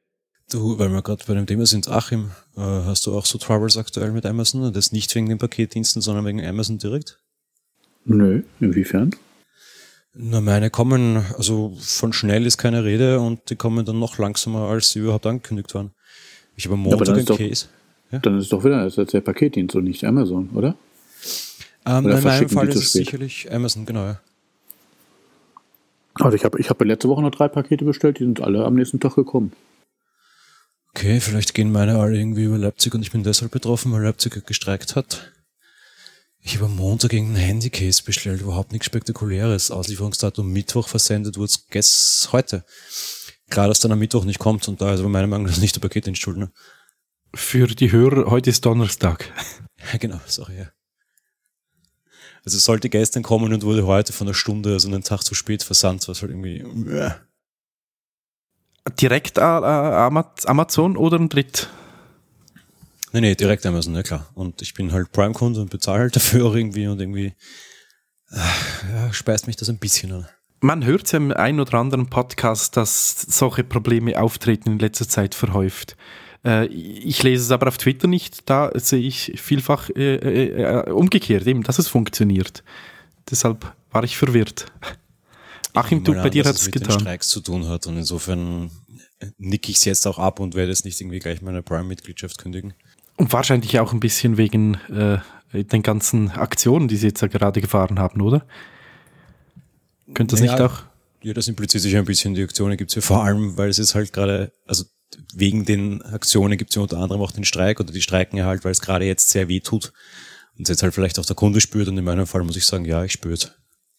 Du, weil wir gerade bei dem Thema sind, Achim, äh, hast du auch so Troubles aktuell mit Amazon? Und das nicht wegen den Paketdiensten, sondern wegen Amazon direkt? Nö, inwiefern? Na, meine kommen, also von schnell ist keine Rede und die kommen dann noch langsamer, als sie überhaupt angekündigt waren. Ich habe am Montag ja, einen doch, Case. Ja? Dann ist es doch wieder das ist der Paketdienst und nicht Amazon, oder? Ähm, oder in meinem Fall ist zu es spät? sicherlich Amazon, genau. Ja. Also ich habe ich hab letzte Woche noch drei Pakete bestellt, die sind alle am nächsten Tag gekommen. Okay, vielleicht gehen meine alle irgendwie über Leipzig und ich bin deshalb betroffen, weil Leipzig gestreikt hat. Ich habe am Montag irgendein Handycase bestellt, überhaupt nichts Spektakuläres. Auslieferungsdatum Mittwoch, versendet wurde es heute. Klar, dass dann am Mittwoch nicht kommt und da ist aber meiner Meinung nach nicht der Paketdienst schuld. Ne? Für die Hörer, heute ist Donnerstag. Ja, genau, sorry, ja. Also es sollte gestern kommen und wurde heute von einer Stunde, also einen Tag zu spät versandt, was halt irgendwie... Äh. Direkt äh, Amazon oder ein Dritt? Nee, nee, direkt Amazon, ja klar. Und ich bin halt Prime-Kunde und bezahle halt dafür auch irgendwie und irgendwie äh, ja, speist mich das ein bisschen an. Man hört ja im einen oder anderen Podcast, dass solche Probleme auftreten in letzter Zeit verhäuft. Äh, ich lese es aber auf Twitter nicht, da sehe ich vielfach äh, äh, umgekehrt, eben, dass es funktioniert. Deshalb war ich verwirrt. Achim, du, bei dir hat es getan. Mit den Streiks zu tun hat und insofern nicke ich es jetzt auch ab und werde es nicht irgendwie gleich meine Prime-Mitgliedschaft kündigen. Und wahrscheinlich auch ein bisschen wegen äh, den ganzen Aktionen, die sie jetzt ja gerade gefahren haben, oder? Könnte das naja, nicht auch? Ja, das impliziert sich ein bisschen. Die Aktionen gibt es ja vor allem, weil es jetzt halt gerade, also wegen den Aktionen gibt es ja unter anderem auch den Streik oder die streiken ja halt, weil es gerade jetzt sehr weh tut und es jetzt halt vielleicht auch der Kunde spürt und in meinem Fall muss ich sagen, ja, ich spüre es.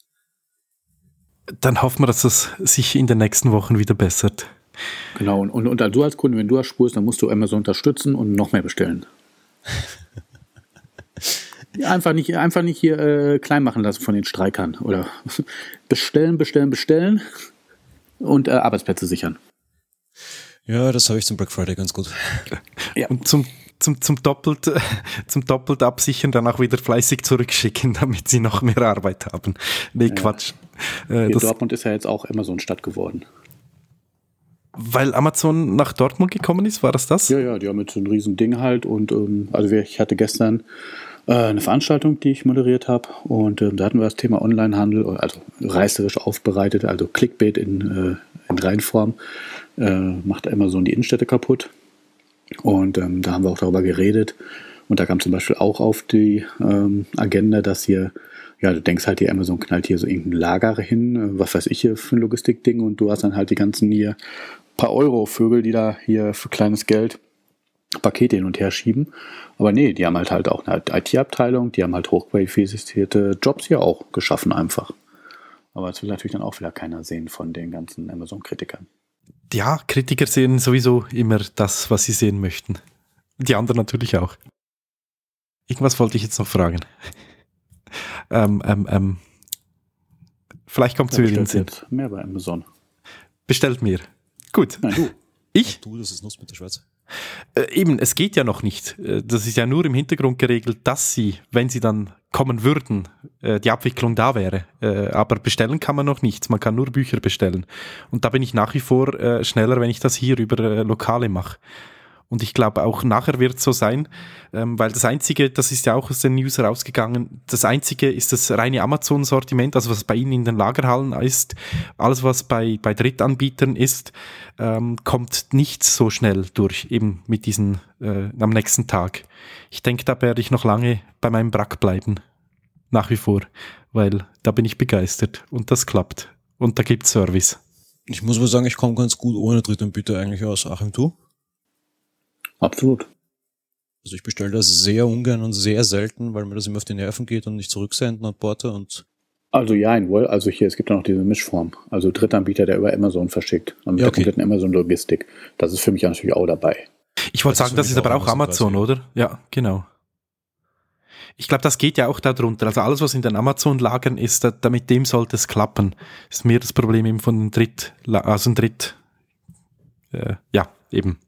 Dann hoffen wir, dass das sich in den nächsten Wochen wieder bessert. Genau, und, und, und du als Kunde, wenn du das spürst, dann musst du Amazon unterstützen und noch mehr bestellen. Einfach nicht, einfach nicht hier äh, klein machen lassen von den Streikern. Oder bestellen, bestellen, bestellen und äh, Arbeitsplätze sichern. Ja, das habe ich zum Black Friday ganz gut. Ja. Und zum, zum, zum, doppelt, zum doppelt absichern dann auch wieder fleißig zurückschicken, damit sie noch mehr Arbeit haben. Nee, ja. Quatsch. Äh, Dortmund ist ja jetzt auch Amazon-Stadt geworden. Weil Amazon nach Dortmund gekommen ist, war das das? Ja, ja, die haben jetzt so ein riesen Ding halt und ähm, also ich hatte gestern äh, eine Veranstaltung, die ich moderiert habe und ähm, da hatten wir das Thema Onlinehandel, also reißerisch aufbereitet, also Clickbait in, äh, in Reinform, äh, macht Amazon die Innenstädte kaputt und ähm, da haben wir auch darüber geredet und da kam zum Beispiel auch auf die ähm, Agenda, dass hier ja, du denkst halt, die Amazon knallt hier so irgendein Lager hin, was weiß ich hier für ein Logistikding und du hast dann halt die ganzen hier paar Euro-Vögel, die da hier für kleines Geld Pakete hin und her schieben. Aber nee, die haben halt halt auch eine I T-Abteilung, die haben halt hochqualifizierte Jobs hier auch geschaffen einfach. Aber das will natürlich dann auch wieder keiner sehen von den ganzen Amazon-Kritikern. Ja, Kritiker sehen sowieso immer das, was sie sehen möchten. Die anderen natürlich auch. Irgendwas wollte ich jetzt noch fragen. Ähm, ähm, ähm. Vielleicht kommt es wieder in den Sinn. Jetzt mehr bei Amazon. Bestellt mir. Gut. Nein, du. Ich? Du, das ist Nuss mit der Schweiz. Äh, eben, es geht ja noch nicht. Das ist ja nur im Hintergrund geregelt, dass sie, wenn sie dann kommen würden, äh, die Abwicklung da wäre. Äh, aber bestellen kann man noch nichts. Man kann nur Bücher bestellen. Und da bin ich nach wie vor äh, schneller, wenn ich das hier über äh, Lokale mache. Und ich glaube, auch nachher wird es so sein, ähm, weil das Einzige, das ist ja auch aus den News rausgegangen, das Einzige ist das reine Amazon-Sortiment, also was bei Ihnen in den Lagerhallen ist. Alles, was bei, bei Drittanbietern ist, ähm, kommt nicht so schnell durch, eben mit diesen äh, am nächsten Tag. Ich denke, da werde ich noch lange bei meinem Brack bleiben, nach wie vor, weil da bin ich begeistert und das klappt. Und da gibt es Service. Ich muss mal sagen, ich komme ganz gut ohne Drittanbieter eigentlich aus. Achim, du? Absolut. Also ich bestelle das sehr ungern und sehr selten, weil mir das immer auf die Nerven geht und nicht zurücksenden an Porter und... Also ja, wohl. Also hier, es gibt ja noch diese Mischform. Also Drittanbieter, der über Amazon verschickt. Und mit ja, der okay. kompletten Amazon-Logistik. Das ist für mich natürlich auch dabei. Ich wollte sagen, das ist aber auch Amazon, quasi. Oder? Ja, genau. Ich glaube, das geht ja auch darunter. Also alles, was in den Amazon-Lagern ist, da, da mit dem sollte es klappen. Das ist mehr das Problem eben von den Dritt... Also ein Dritt... Äh, ja, eben.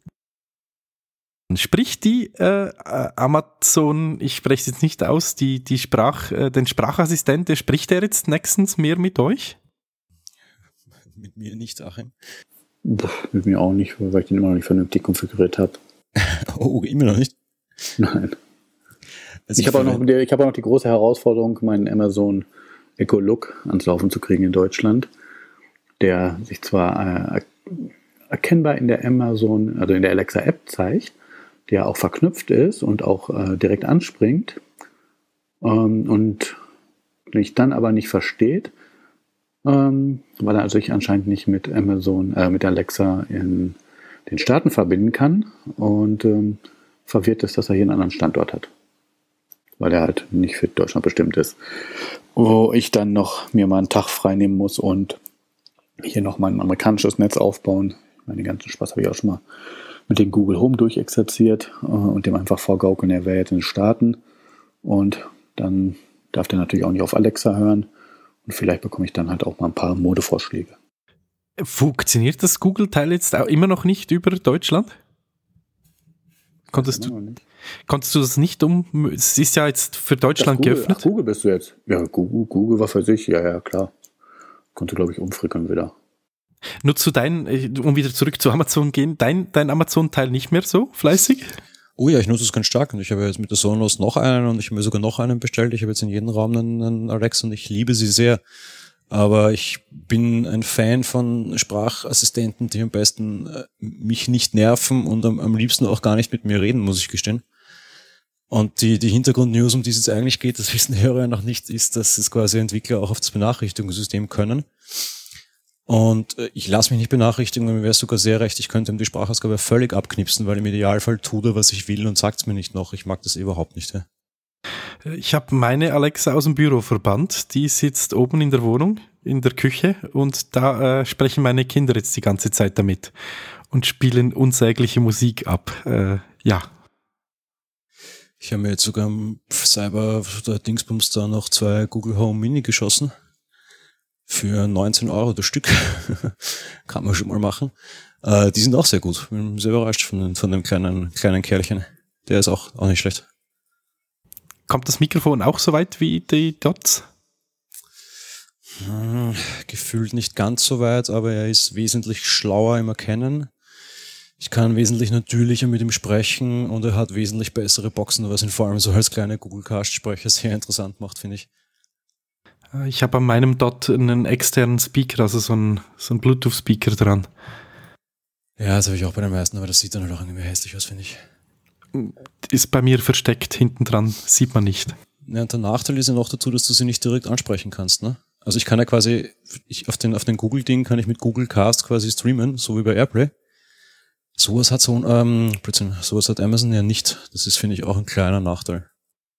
Spricht die äh, Amazon, ich spreche es jetzt nicht aus, die, die Sprach, äh, den Sprachassistent, spricht der jetzt nächstens mehr mit euch? Mit mir nicht, Achim. Pff, mit mir auch nicht, weil ich den immer noch nicht vernünftig konfiguriert habe. Oh, immer noch nicht? Nein. Also ich habe auch, noch die- ich hab auch noch die große Herausforderung, meinen Amazon Echo Look ans Laufen zu kriegen in Deutschland, der sich zwar äh, erkennbar in der Amazon, also in der Alexa App zeigt, der auch verknüpft ist und auch äh, direkt anspringt ähm, und mich dann aber nicht versteht, ähm, weil er also sich anscheinend nicht mit Amazon, äh, mit Alexa in den Staaten verbinden kann und ähm, verwirrt ist, dass er hier einen anderen Standort hat, weil er halt nicht für Deutschland bestimmt ist. Wo ich dann noch mir mal einen Tag frei nehmen muss und hier noch mal ein amerikanisches Netz aufbauen. Ich meine, den ganzen Spaß habe ich auch schon mal mit dem Google Home durchexerziert äh, und dem einfach vorgaukeln, er wäre jetzt in den Staaten. Und dann darf der natürlich auch nicht auf Alexa hören. Und vielleicht bekomme ich dann halt auch mal ein paar Modevorschläge. Funktioniert das Google-Teil jetzt auch immer noch nicht über Deutschland? Konntest du, konntest du das nicht um... Es ist ja jetzt für Deutschland Google, geöffnet. Ach, Google bist du jetzt? Ja, Google, Google war für sich. Ja, ja, klar. Konnte, glaube ich, umfrickeln wieder. Nur zu dein, um wieder zurück zu Amazon gehen, dein, dein Amazon-Teil nicht mehr so fleißig? Oh ja, ich nutze es ganz stark und ich habe jetzt mit der Sonos noch einen und ich habe mir sogar noch einen bestellt. Ich habe jetzt in jedem Raum einen, einen Alexa und ich liebe sie sehr. Aber ich bin ein Fan von Sprachassistenten, die am besten äh, mich nicht nerven und am, am liebsten auch gar nicht mit mir reden, muss ich gestehen. Und die, die Hintergrundnews, um die es jetzt eigentlich geht, das wissen die Hörer ja noch nicht, ist, dass es quasi Entwickler auch auf das Benachrichtigungssystem können. Und äh, ich lasse mich nicht benachrichtigen, weil mir wäre es sogar sehr recht, ich könnte ihm die Sprachausgabe völlig abknipsen, weil im Idealfall tut er, was ich will und sagt es mir nicht noch. Ich mag das überhaupt nicht. Ja. Ich habe meine Alexa aus dem Büro verbannt. Die sitzt oben in der Wohnung, in der Küche und da äh, sprechen meine Kinder jetzt die ganze Zeit damit und spielen unsägliche Musik ab. Äh, ja. Ich habe mir jetzt sogar am Cyber der Dingsbums da noch zwei Google Home Mini geschossen. Für neunzehn Euro das Stück. Kann man schon mal machen. Äh, die sind auch sehr gut. Bin sehr überrascht von, von dem kleinen, kleinen Kerlchen. Der ist auch, auch nicht schlecht. Kommt das Mikrofon auch so weit wie die Dots? Hm, gefühlt nicht ganz so weit, aber er ist wesentlich schlauer im Erkennen. Ich kann wesentlich natürlicher mit ihm sprechen und er hat wesentlich bessere Boxen, was ihn vor allem so als kleiner Google-Cast-Sprecher sehr interessant macht, finde ich. Ich habe an meinem Dot einen externen Speaker, also so einen, so einen Bluetooth-Speaker dran. Ja, das habe ich auch bei den meisten, aber das sieht dann halt auch irgendwie hässlich aus, finde ich. Ist bei mir versteckt, hinten dran, sieht man nicht. Ja, und der Nachteil ist ja noch dazu, dass du sie nicht direkt ansprechen kannst, ne? Also ich kann ja quasi, ich, auf den, auf den Google-Ding kann ich mit Google Cast quasi streamen, so wie bei Airplay. Sowas hat so, ähm, sowas hat Amazon ja nicht. Das ist, finde ich, auch ein kleiner Nachteil.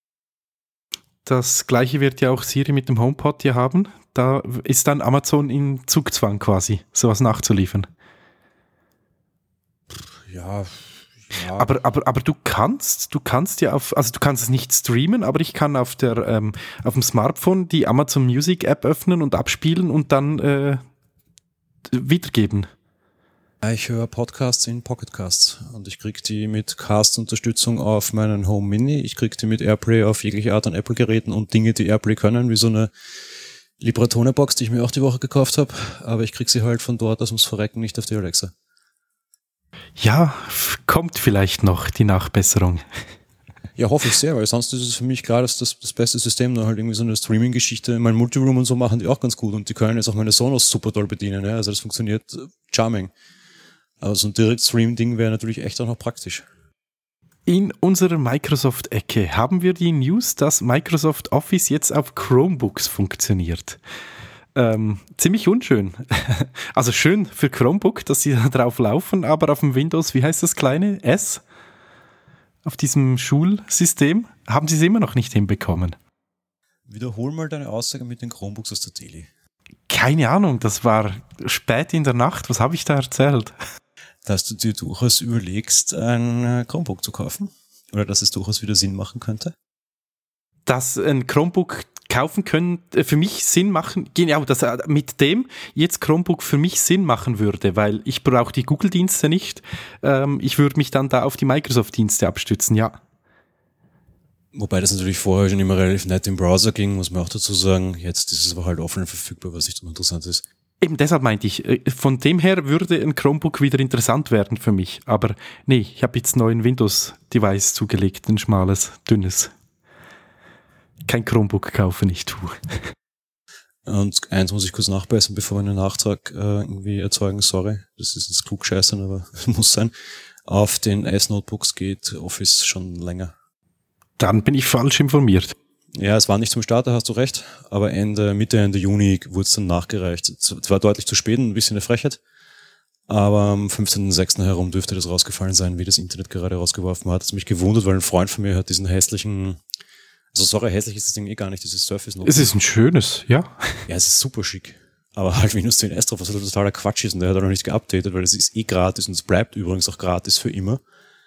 Das gleiche wird ja auch Siri mit dem HomePod hier haben. Da ist dann Amazon in Zugzwang quasi, sowas nachzuliefern. Ja, ja. Aber, aber, aber du kannst, du kannst ja auf, also du kannst es nicht streamen, aber ich kann auf der, ähm, auf dem Smartphone die Amazon Music App öffnen und abspielen und dann äh, wiedergeben. Ich höre Podcasts in Pocketcasts und ich kriege die mit Cast-Unterstützung auf meinen Home Mini. Ich kriege die mit Airplay auf jegliche Art an Apple-Geräten und Dinge, die Airplay können, wie so eine Libratone-Box, die ich mir auch die Woche gekauft habe. Aber ich kriege sie halt von dort aus ums Verrecken nicht auf die Alexa. Ja, f- kommt vielleicht noch die Nachbesserung. Ja, hoffe ich sehr, weil sonst ist es für mich gerade das, das, das beste System. Nur halt irgendwie so eine Streaming-Geschichte. Mein Multiroom und so machen die auch ganz gut und die können jetzt auch meine Sonos super toll bedienen. Ja? Also das funktioniert äh, charming. Aber so ein Direct-Stream-Ding wäre natürlich echt auch noch praktisch. In unserer Microsoft-Ecke haben wir die News, dass Microsoft Office jetzt auf Chromebooks funktioniert. Ähm, ziemlich unschön. Also schön für Chromebook, dass sie da drauf laufen, aber auf dem Windows, wie heißt das kleine? S? Auf diesem Schulsystem haben sie es immer noch nicht hinbekommen. Wiederhol mal deine Aussage mit den Chromebooks aus der Daily. Keine Ahnung, das war spät in der Nacht. Was habe ich da erzählt? Dass du dir durchaus überlegst, ein Chromebook zu kaufen? Oder dass es durchaus wieder Sinn machen könnte? Dass ein Chromebook kaufen können, für mich Sinn machen, genau, dass mit dem jetzt Chromebook für mich Sinn machen würde, weil ich brauche die Google-Dienste nicht. Ähm, ich würde mich dann da auf die Microsoft-Dienste abstützen, ja. Wobei das natürlich vorher schon immer relativ nett im Browser ging, muss man auch dazu sagen. Jetzt ist es aber halt offline verfügbar, was nicht so interessant ist. Eben deshalb meinte ich, von dem her würde ein Chromebook wieder interessant werden für mich. Aber nee, ich habe jetzt neuen Windows-Device zugelegt, ein schmales, dünnes. Kein Chromebook kaufen, ich tue. Und eins muss ich kurz nachbessern, bevor wir einen Nachtrag äh, irgendwie erzeugen. Sorry, das ist jetzt klugscheißern, aber es muss sein. Auf den S-Notebooks geht Office schon länger. Dann bin ich falsch informiert. Ja, es war nicht zum Start, da hast du recht, aber Ende, Mitte, Ende Juni wurde es dann nachgereicht. Zwar deutlich zu spät, ein bisschen eine Frechheit, aber am fünfzehnten sechsten herum dürfte das rausgefallen sein, wie das Internet gerade rausgeworfen hat. Das hat mich gewundert, weil ein Freund von mir hat diesen hässlichen, also sorry, hässlich ist das Ding eh gar nicht, das ist Surface Notebook. Es ist ein schönes, ja. Ja, es ist super schick. Aber halt Windows zehn S drauf, was halt totaler Quatsch ist und der hat auch noch nicht geupdatet, weil es ist eh gratis und es bleibt übrigens auch gratis für immer.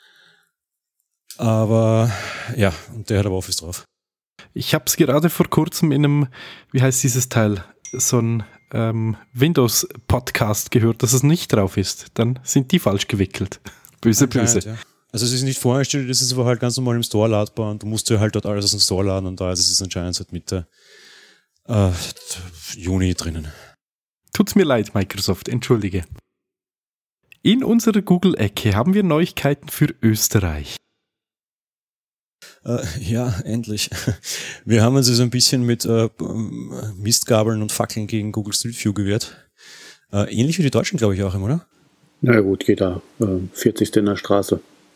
Aber ja, und der hat aber Office drauf. Ich habe es gerade vor kurzem in einem, wie heißt dieses Teil, so ein ähm, Windows-Podcast gehört, dass es nicht drauf ist. Dann sind die falsch gewickelt. Böse, böse. Ja. Also es ist nicht voreinstellt, das ist aber halt ganz normal im Store ladbar und du musst ja halt dort alles aus dem Store laden und da ist es anscheinend seit Mitte äh, Juni drinnen. Tut's mir leid, Microsoft, entschuldige. In unserer Google-Ecke haben wir Neuigkeiten für Österreich. Äh, ja, endlich. Wir haben uns so ein bisschen mit äh, Mistgabeln und Fackeln gegen Google Street View gewehrt. Äh, ähnlich wie die Deutschen, glaube ich, auch immer, oder? Na ja, gut, jeder äh, vierzigste in der Straße.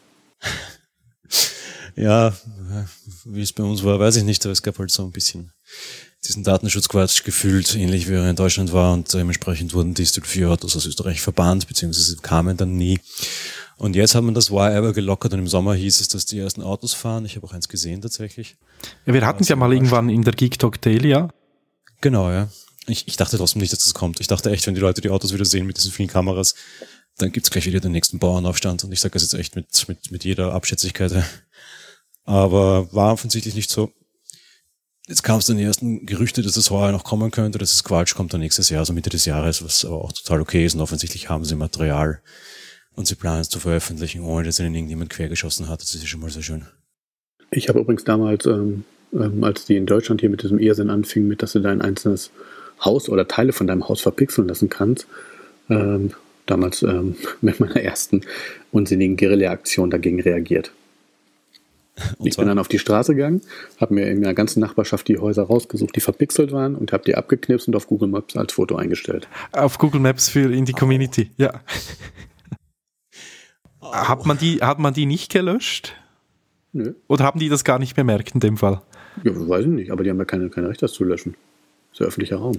Ja, wie es bei uns war, weiß ich nicht, aber es gab halt so ein bisschen diesen Datenschutzquatsch gefühlt, ähnlich wie er in Deutschland war und dementsprechend wurden die Street View Autos aus Österreich verbannt, beziehungsweise kamen dann nie. Und jetzt hat man das Wire gelockert und im Sommer hieß es, dass die ersten Autos fahren. Ich habe auch eins gesehen tatsächlich. Ja, wir hatten es ja mal irgendwann in der Geek Talk Daily, ja. Genau, ja. Ich, ich dachte trotzdem nicht, dass das kommt. Ich dachte echt, wenn die Leute die Autos wieder sehen mit diesen vielen Kameras, dann gibt's gleich wieder den nächsten Bauernaufstand. Und ich sage das jetzt echt mit, mit, mit jeder Abschätzigkeit. Aber war offensichtlich nicht so. Jetzt kam es dann die ersten Gerüchte, dass das heuer noch kommen könnte. Das ist Quatsch, kommt dann nächstes Jahr, also Mitte des Jahres, was aber auch total okay ist. Und offensichtlich haben sie Material. Und sie planen es zu veröffentlichen, ohne dass ihnen irgendjemand quergeschossen hat. Das ist ja schon mal sehr schön. Ich habe übrigens damals, ähm, ähm, als die in Deutschland hier mit diesem Irrsinn anfingen, mit, dass du dein einzelnes Haus oder Teile von deinem Haus verpixeln lassen kannst, ähm, damals ähm, mit meiner ersten unsinnigen Guerilla-Aktion dagegen reagiert. Und ich bin dann auf die Straße gegangen, habe mir in der ganzen Nachbarschaft die Häuser rausgesucht, die verpixelt waren und habe die abgeknipst und auf Google Maps als Foto eingestellt. Auf Google Maps für in die Community, oh. Ja. Hat man die, hat man die nicht gelöscht? Nö. Oder haben die das gar nicht bemerkt in dem Fall? Ja, weiß ich nicht, aber die haben ja keine, keine Recht, das zu löschen. Das ist ja öffentlicher Raum.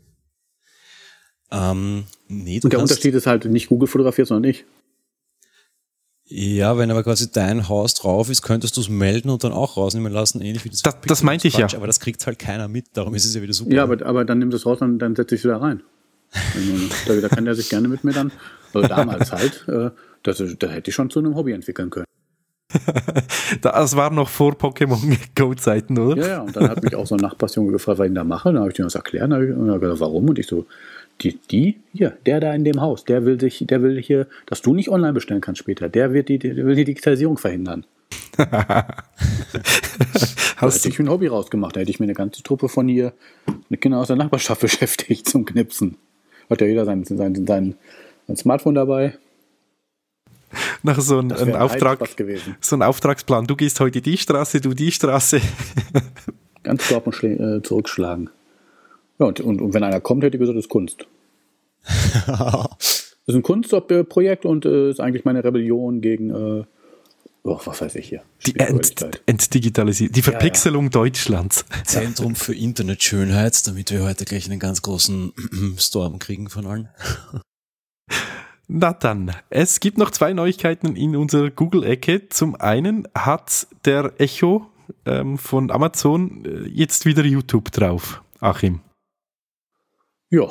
Ähm, nee, du und der kannst, Unterschied ist halt nicht Google fotografiert, sondern ich. Ja, wenn aber quasi dein Haus drauf ist, könntest du es melden und dann auch rausnehmen lassen, ähnlich wie das. Das, das meinte ich ja. Aber das kriegt halt keiner mit, darum ist es ja wieder super. Ja, aber, aber dann nimm es raus und dann setze ich es wieder rein. da, da kann der sich gerne mit mir dann, also damals halt, äh, das, da hätte ich schon zu einem Hobby entwickeln können. Das war noch vor Pokémon Go-Zeiten, oder? Ja, ja, und dann hat mich auch so ein Nachbarsjunge gefragt, was ich da mache. Dann habe ich dir das erklärt, und dann habe ich gesagt, warum? Und ich so, die, die, hier, der da in dem Haus, der will sich, der will hier, dass du nicht online bestellen kannst später, der wird die, der will die Digitalisierung verhindern. Da hätte ich ein Hobby rausgemacht, da hätte ich mir eine ganze Truppe von hier mit Kindern aus der Nachbarschaft beschäftigt zum Knipsen. Hat ja jeder sein, sein, sein, sein Smartphone dabei. Nach so ein, ein Auftrag, so ein Auftragsplan. Du gehst heute die Straße, du die Straße. Ganz klar und äh, zurückschlagen. Ja, und, und, und wenn einer kommt, hätte ich gesagt, das ist Kunst. Das ist ein Kunstprojekt und äh, ist eigentlich meine Rebellion gegen, äh, oh, was weiß ich hier. Die Ent, Entdigitalisierung, die Verpixelung ja, ja. Deutschlands. Zentrum für Internetschönheit, damit wir heute gleich einen ganz großen Storm kriegen von allen. Na dann, es gibt noch zwei Neuigkeiten in unserer Google-Ecke. Zum einen hat der Echo ähm, von Amazon äh, jetzt wieder YouTube drauf. Achim. Ja.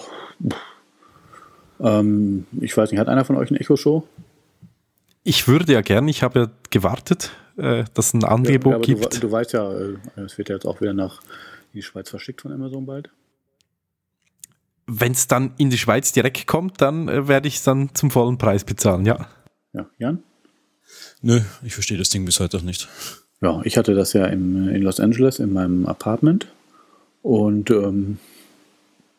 Ähm, ich weiß nicht, hat einer von euch ein Echo-Show? Ich würde ja gern, ich habe ja gewartet, äh, dass es ein Angebot ja, aber gibt. Du, du weißt ja, es wird ja jetzt auch wieder nach in die Schweiz verschickt von Amazon bald. Wenn es dann in die Schweiz direkt kommt, dann äh, werde ich es dann zum vollen Preis bezahlen, ja. Ja, Jan? Nö, ich verstehe das Ding bis heute auch nicht. Ja, ich hatte das ja im, in Los Angeles in meinem Apartment und ähm,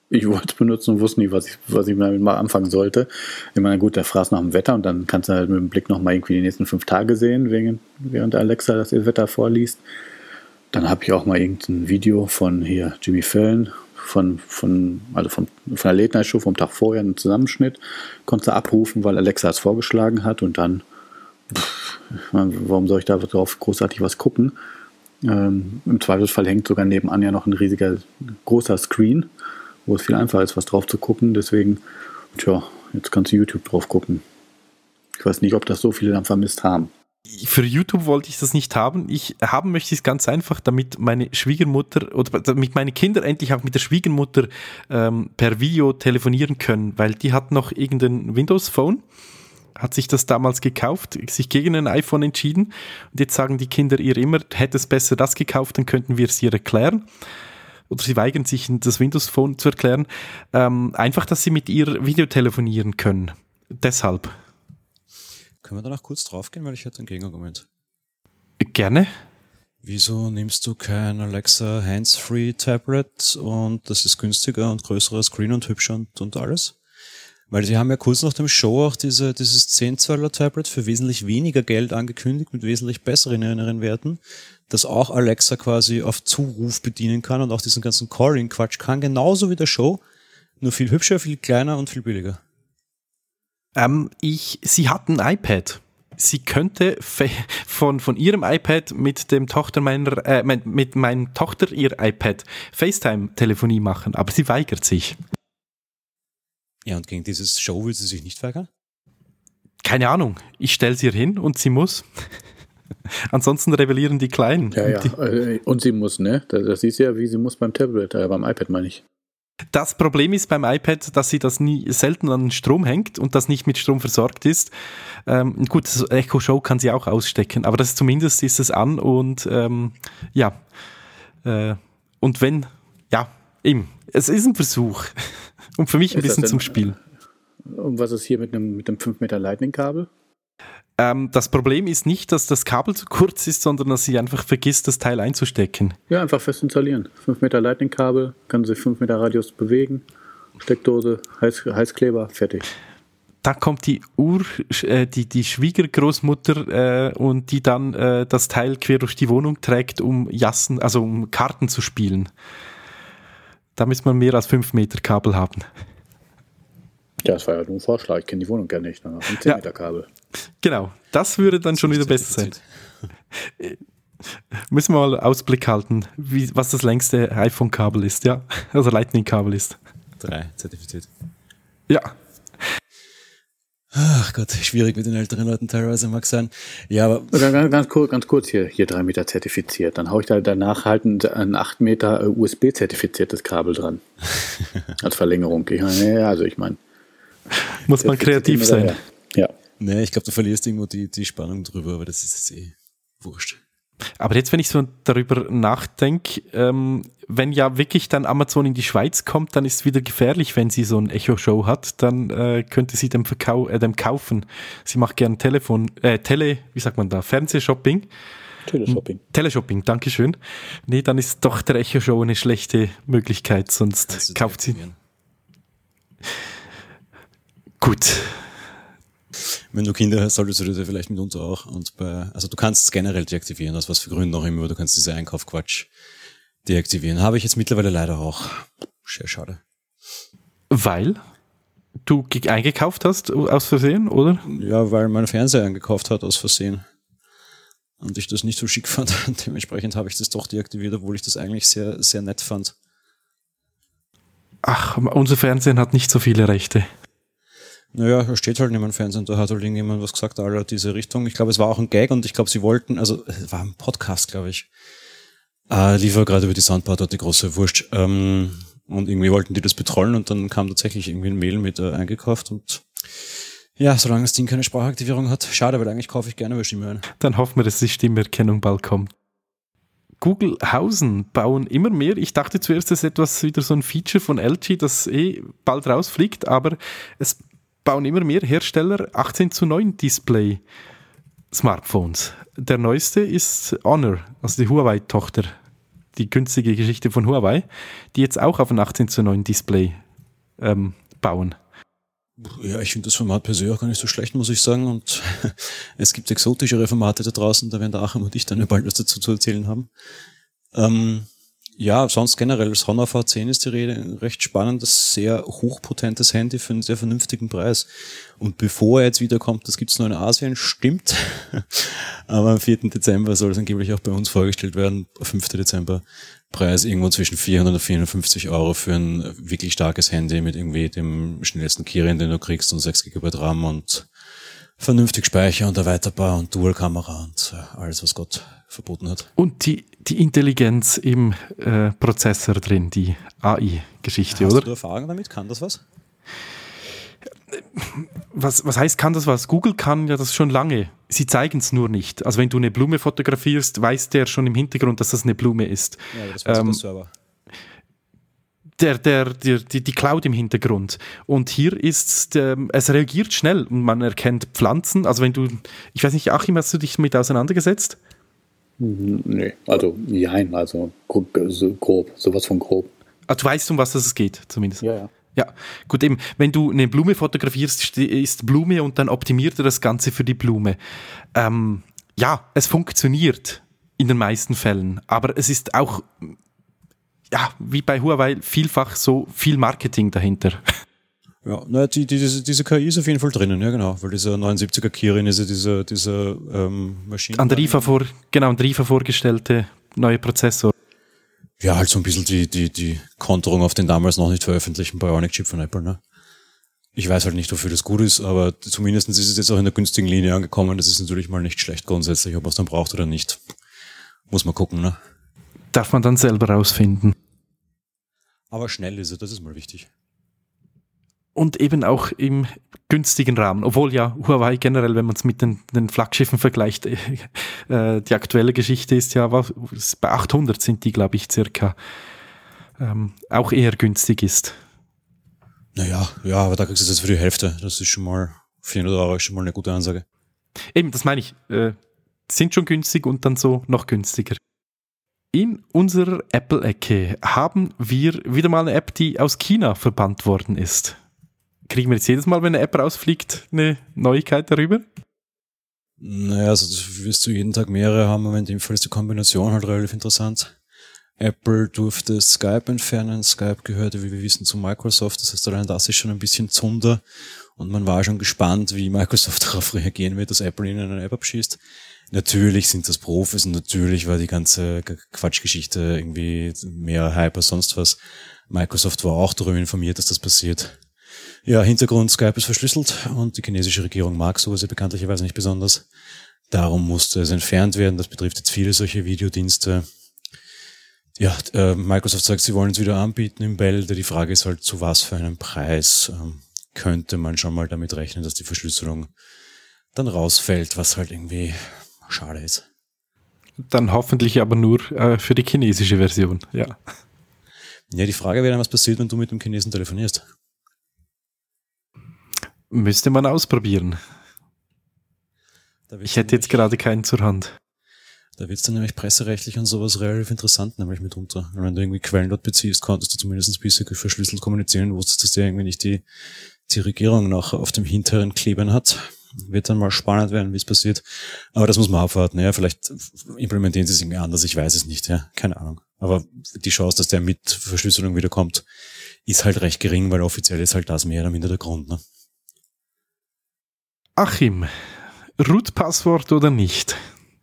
ich wollte es benutzen und wusste nicht, was ich, was ich damit mal anfangen sollte. Ich meine, gut, der fragt nach dem Wetter und dann kannst du halt mit dem Blick nochmal irgendwie die nächsten fünf Tage sehen, während, während Alexa das Wetter vorliest. Dann habe ich auch mal irgendein Video von hier Jimmy Fallon, von, von, also von, von der Late-Night-Show vom Tag vorher, einen Zusammenschnitt, konntest du abrufen, weil Alexa es vorgeschlagen hat und dann, pff, warum soll ich da drauf großartig was gucken? Ähm, im Zweifelsfall hängt sogar nebenan ja noch ein riesiger, großer Screen, wo es viel einfacher ist, was drauf zu gucken. Deswegen, tja, jetzt kannst du YouTube drauf gucken. Ich weiß nicht, ob das so viele dann vermisst haben. Für YouTube wollte ich das nicht haben. Ich haben möchte ich es ganz einfach, damit meine Schwiegermutter oder damit meine Kinder endlich auch mit der Schwiegermutter ähm, per Video telefonieren können, weil die hat noch irgendein Windows-Phone, hat sich das damals gekauft, sich gegen ein iPhone entschieden und jetzt sagen die Kinder ihr immer, hätte es besser das gekauft, dann könnten wir es ihr erklären. Oder sie weigern sich, das Windows-Phone zu erklären. Ähm, einfach, dass sie mit ihr Videotelefonieren können. Deshalb. Können wir danach kurz draufgehen, weil ich hätte ein Gegenargument. Gerne. Wieso nimmst du kein Alexa Hands-Free Tablet und das ist günstiger und größerer Screen und hübscher und, und alles? Weil sie haben ja kurz nach dem Show auch diese, dieses zehn Zöller Tablet für wesentlich weniger Geld angekündigt, mit wesentlich besseren inneren Werten, das auch Alexa quasi auf Zuruf bedienen kann und auch diesen ganzen Calling-Quatsch kann, genauso wie der Show, nur viel hübscher, viel kleiner und viel billiger. Ähm, ich, sie hat ein iPad. Sie könnte fe- von, von ihrem iPad mit dem Tochter meiner, äh, mit, mit meiner Tochter ihr iPad FaceTime-Telefonie machen, aber sie weigert sich. Ja, und gegen dieses Show will sie sich nicht weigern? Keine Ahnung. Ich stelle sie ihr hin und sie muss. Ansonsten rebellieren die Kleinen. Ja, ja. Und, die, und sie muss, ne? Das, das siehst du ja, wie sie muss beim Tablet, äh, beim iPad meine ich. Das Problem ist beim iPad, dass sie das nie selten an den Strom hängt und das nicht mit Strom versorgt ist. Ähm, gut, das Echo Show kann sie auch ausstecken, aber das ist, zumindest ist es an und ähm, ja. Äh, und wenn, ja, eben, es ist ein Versuch. Und für mich ein ist bisschen zum Spiel. Und was ist hier mit einem, mit einem fünf Meter Lightning-Kabel? Ähm, das Problem ist nicht, dass das Kabel zu kurz ist, sondern dass sie einfach vergisst, das Teil einzustecken. Ja, einfach fest installieren. fünf Meter Lightning-Kabel, kann sich fünf Meter Radius bewegen, Steckdose, Heiß, Heißkleber, fertig. Da kommt die Ur, äh, die, die Schwiegergroßmutter äh, und die dann äh, das Teil quer durch die Wohnung trägt, um Jassen, also um Karten zu spielen. Da müsste man mehr als fünf Meter Kabel haben. Ja, das war ja nur ein Vorschlag. Ich kenne die Wohnung gar nicht. Ein zehn Meter Kabel. Genau, das würde dann schon wieder besser sein. Müssen wir mal Ausblick halten, wie, was das längste iPhone-Kabel ist, ja? Also Lightning-Kabel ist. Drei, zertifiziert. Ja. Ach Gott, schwierig mit den älteren Leuten teilweise mag sein. Ja, aber ganz, ganz, kurz, ganz kurz hier, hier drei Meter zertifiziert. Dann haue ich da danach halt ein, ein acht Meter U S B-zertifiziertes Kabel dran. Als Verlängerung. Ich meine, ja, also ich meine. Muss man kreativ sein. Ja. Nee, ich glaube, du verlierst irgendwo die, die Spannung drüber, aber das ist jetzt eh wurscht. Aber jetzt, wenn ich so darüber nachdenke, ähm, wenn ja wirklich dann Amazon in die Schweiz kommt, dann ist es wieder gefährlich, wenn sie so ein Echo-Show hat, dann äh, könnte sie dem, Verkau- äh, dem kaufen. Sie macht gern Telefon, äh, Tele, wie sagt man da, Fernsehshopping. Teleshopping. Teleshopping, dankeschön. Nee, dann ist doch der Echo-Show eine schlechte Möglichkeit, sonst kauft sie. Gut. Wenn du Kinder hast, solltest du das ja vielleicht mitunter auch. Und bei, also du kannst es generell deaktivieren, aus was für Gründen auch immer, du kannst diese Einkaufquatsch deaktivieren. Habe ich jetzt mittlerweile leider auch. Sehr schade. Weil du ge- eingekauft hast aus Versehen, oder? Ja, weil mein Fernseher eingekauft hat aus Versehen. Und ich das nicht so schick fand. Und dementsprechend habe ich das doch deaktiviert, obwohl ich das eigentlich sehr, sehr nett fand. Ach, unser Fernsehen hat nicht so viele Rechte. Naja, er steht halt neben dem Fernsehen, da hat halt irgendjemand was gesagt, aller diese Richtung. Ich glaube, es war auch ein Gag und ich glaube, sie wollten, also es war ein Podcast, glaube ich. Äh, lief ja gerade über die Soundbar, dort die große Wurst. Ähm, und irgendwie wollten die das betrollen und dann kam tatsächlich irgendwie ein Mail mit äh, eingekauft und ja, solange das Ding keine Sprachaktivierung hat, schade, weil eigentlich kaufe ich gerne über Stimme ein. Dann hoffen wir, dass die Stimmerkennung bald kommt. Google Hausen bauen immer mehr. Ich dachte zuerst, das ist etwas wieder so ein Feature von L G, das eh bald rausfliegt, aber es bauen immer mehr Hersteller achtzehn zu neun Display Smartphones. Der neueste ist Honor, also die Huawei-Tochter. die günstige Geschichte von Huawei, die jetzt auch auf ein achtzehn zu neun Display ähm, bauen. Ja, ich finde das Format per se auch gar nicht so schlecht, muss ich sagen. Und es gibt exotischere Formate da draußen, da werden der Achim und ich dann bald was dazu zu erzählen haben. Ähm, ja, sonst generell, das Honor V zehn ist die Rede, ein recht spannendes, sehr hochpotentes Handy für einen sehr vernünftigen Preis. Und bevor er jetzt wiederkommt, das gibt's nur in Asien, stimmt. Aber am vierten Dezember soll es angeblich auch bei uns vorgestellt werden. fünften Dezember, Preis irgendwo zwischen vierhundert und vierhundertfünfzig Euro für ein wirklich starkes Handy mit irgendwie dem schnellsten Kirin, den du kriegst, und sechs Gigabyte RAM und vernünftig Speicher und erweiterbar und Dual-Kamera und alles, was Gott verboten hat. Und die, die Intelligenz im äh, Prozessor drin, die A I-Geschichte, Hast oder? Hast du Erfahrung damit? Kann das was? Was, was heißt, kann das was? Google kann ja das schon lange. Sie zeigen es nur nicht. Also wenn du eine Blume fotografierst, weiß der schon im Hintergrund, dass das eine Blume ist. Ja, das weiß ähm, der Server. Der, der, der, die, die Cloud im Hintergrund. Und hier ist der, es reagiert schnell und man erkennt Pflanzen. Also wenn du, ich weiß nicht, Achim, hast du dich damit auseinandergesetzt? Nee, also nein, also grob, sowas von grob. Ah, du weißt, um was es geht, zumindest. Ja, ja. Ja, gut, eben, wenn du eine Blume fotografierst, ist Blume und dann optimiert er das Ganze für die Blume. Ähm, ja, es funktioniert in den meisten Fällen, aber es ist auch, ja, wie bei Huawei, vielfach so viel Marketing dahinter. Ja, naja, die, die, diese, diese K I ist auf jeden Fall drinnen, ja genau, weil dieser neunundsiebziger Kirin ist ja dieser, dieser ähm, Maschine. An der Riva vor, genau, an der Riva vorgestellte neue Prozessor. Ja, halt so ein bisschen die, die, die Konterung auf den damals noch nicht veröffentlichten Bionic-Chip von Apple, ne? Ich weiß halt nicht, wofür das gut ist, aber zumindest ist es jetzt auch in der günstigen Linie angekommen. Das ist natürlich mal nicht schlecht grundsätzlich, ob man es dann braucht oder nicht. Muss man gucken, ne? Darf man dann selber rausfinden. Aber schnell ist es, das ist mal wichtig. Und eben auch im günstigen Rahmen. Obwohl ja Huawei generell, wenn man es mit den, den Flaggschiffen vergleicht, äh, die aktuelle Geschichte ist ja, was, bei achthundert sind die, glaube ich, circa, ähm, auch eher günstig ist. Naja, ja, aber da kriegst du es jetzt für die Hälfte. Das ist schon mal, vierhundert Euro ist schon mal eine gute Ansage. Eben, das meine ich. Äh, sind schon günstig und dann so noch günstiger. In unserer Apple-Ecke haben wir wieder mal eine App, die aus China verbannt worden ist. Kriegen wir jetzt jedes Mal, wenn eine App rausfliegt, eine Neuigkeit darüber? Naja, also das wirst du jeden Tag mehrere haben, aber in dem Fall ist die Kombination halt relativ interessant. Apple durfte Skype entfernen. Skype gehörte, wie wir wissen, zu Microsoft. Das heißt, allein das ist schon ein bisschen Zunder. Und man war schon gespannt, wie Microsoft darauf reagieren wird, dass Apple ihnen eine App abschießt. Natürlich sind das Profis und natürlich war die ganze Quatschgeschichte irgendwie mehr Hype als sonst was. Microsoft war auch darüber informiert, dass das passiert. Ja, Hintergrund, Skype ist verschlüsselt und die chinesische Regierung mag sowas ja bekanntlicherweise nicht besonders. Darum musste es entfernt werden. Das betrifft jetzt viele solche Videodienste. Ja, äh, Microsoft sagt, sie wollen es wieder anbieten im Bälde. Die Frage ist halt, zu was für einem Preis ähm, könnte man schon mal damit rechnen, dass die Verschlüsselung dann rausfällt, was halt irgendwie schade ist. Dann hoffentlich aber nur äh, für die chinesische Version, ja. Ja, die Frage wäre dann, was passiert, wenn du mit dem Chinesen telefonierst? Müsste man ausprobieren. Ich hätte jetzt gerade keinen zur Hand. Da wird es dann nämlich presserechtlich und sowas relativ interessant, nämlich mitunter. Und wenn du irgendwie Quellen dort beziehst, konntest du zumindest bisher verschlüsselt kommunizieren, wusstest, dass der irgendwie nicht die, die Regierung noch auf dem Hinteren kleben hat. Wird dann mal spannend werden, wie es passiert. Aber das muss man abwarten. Ja, vielleicht implementieren sie es irgendwie anders, ich weiß es nicht. Ja, keine Ahnung. Aber die Chance, dass der mit Verschlüsselung wiederkommt, ist halt recht gering, weil offiziell ist halt das mehr oder minder der Grund. Ne? Achim, Root-Passwort oder nicht?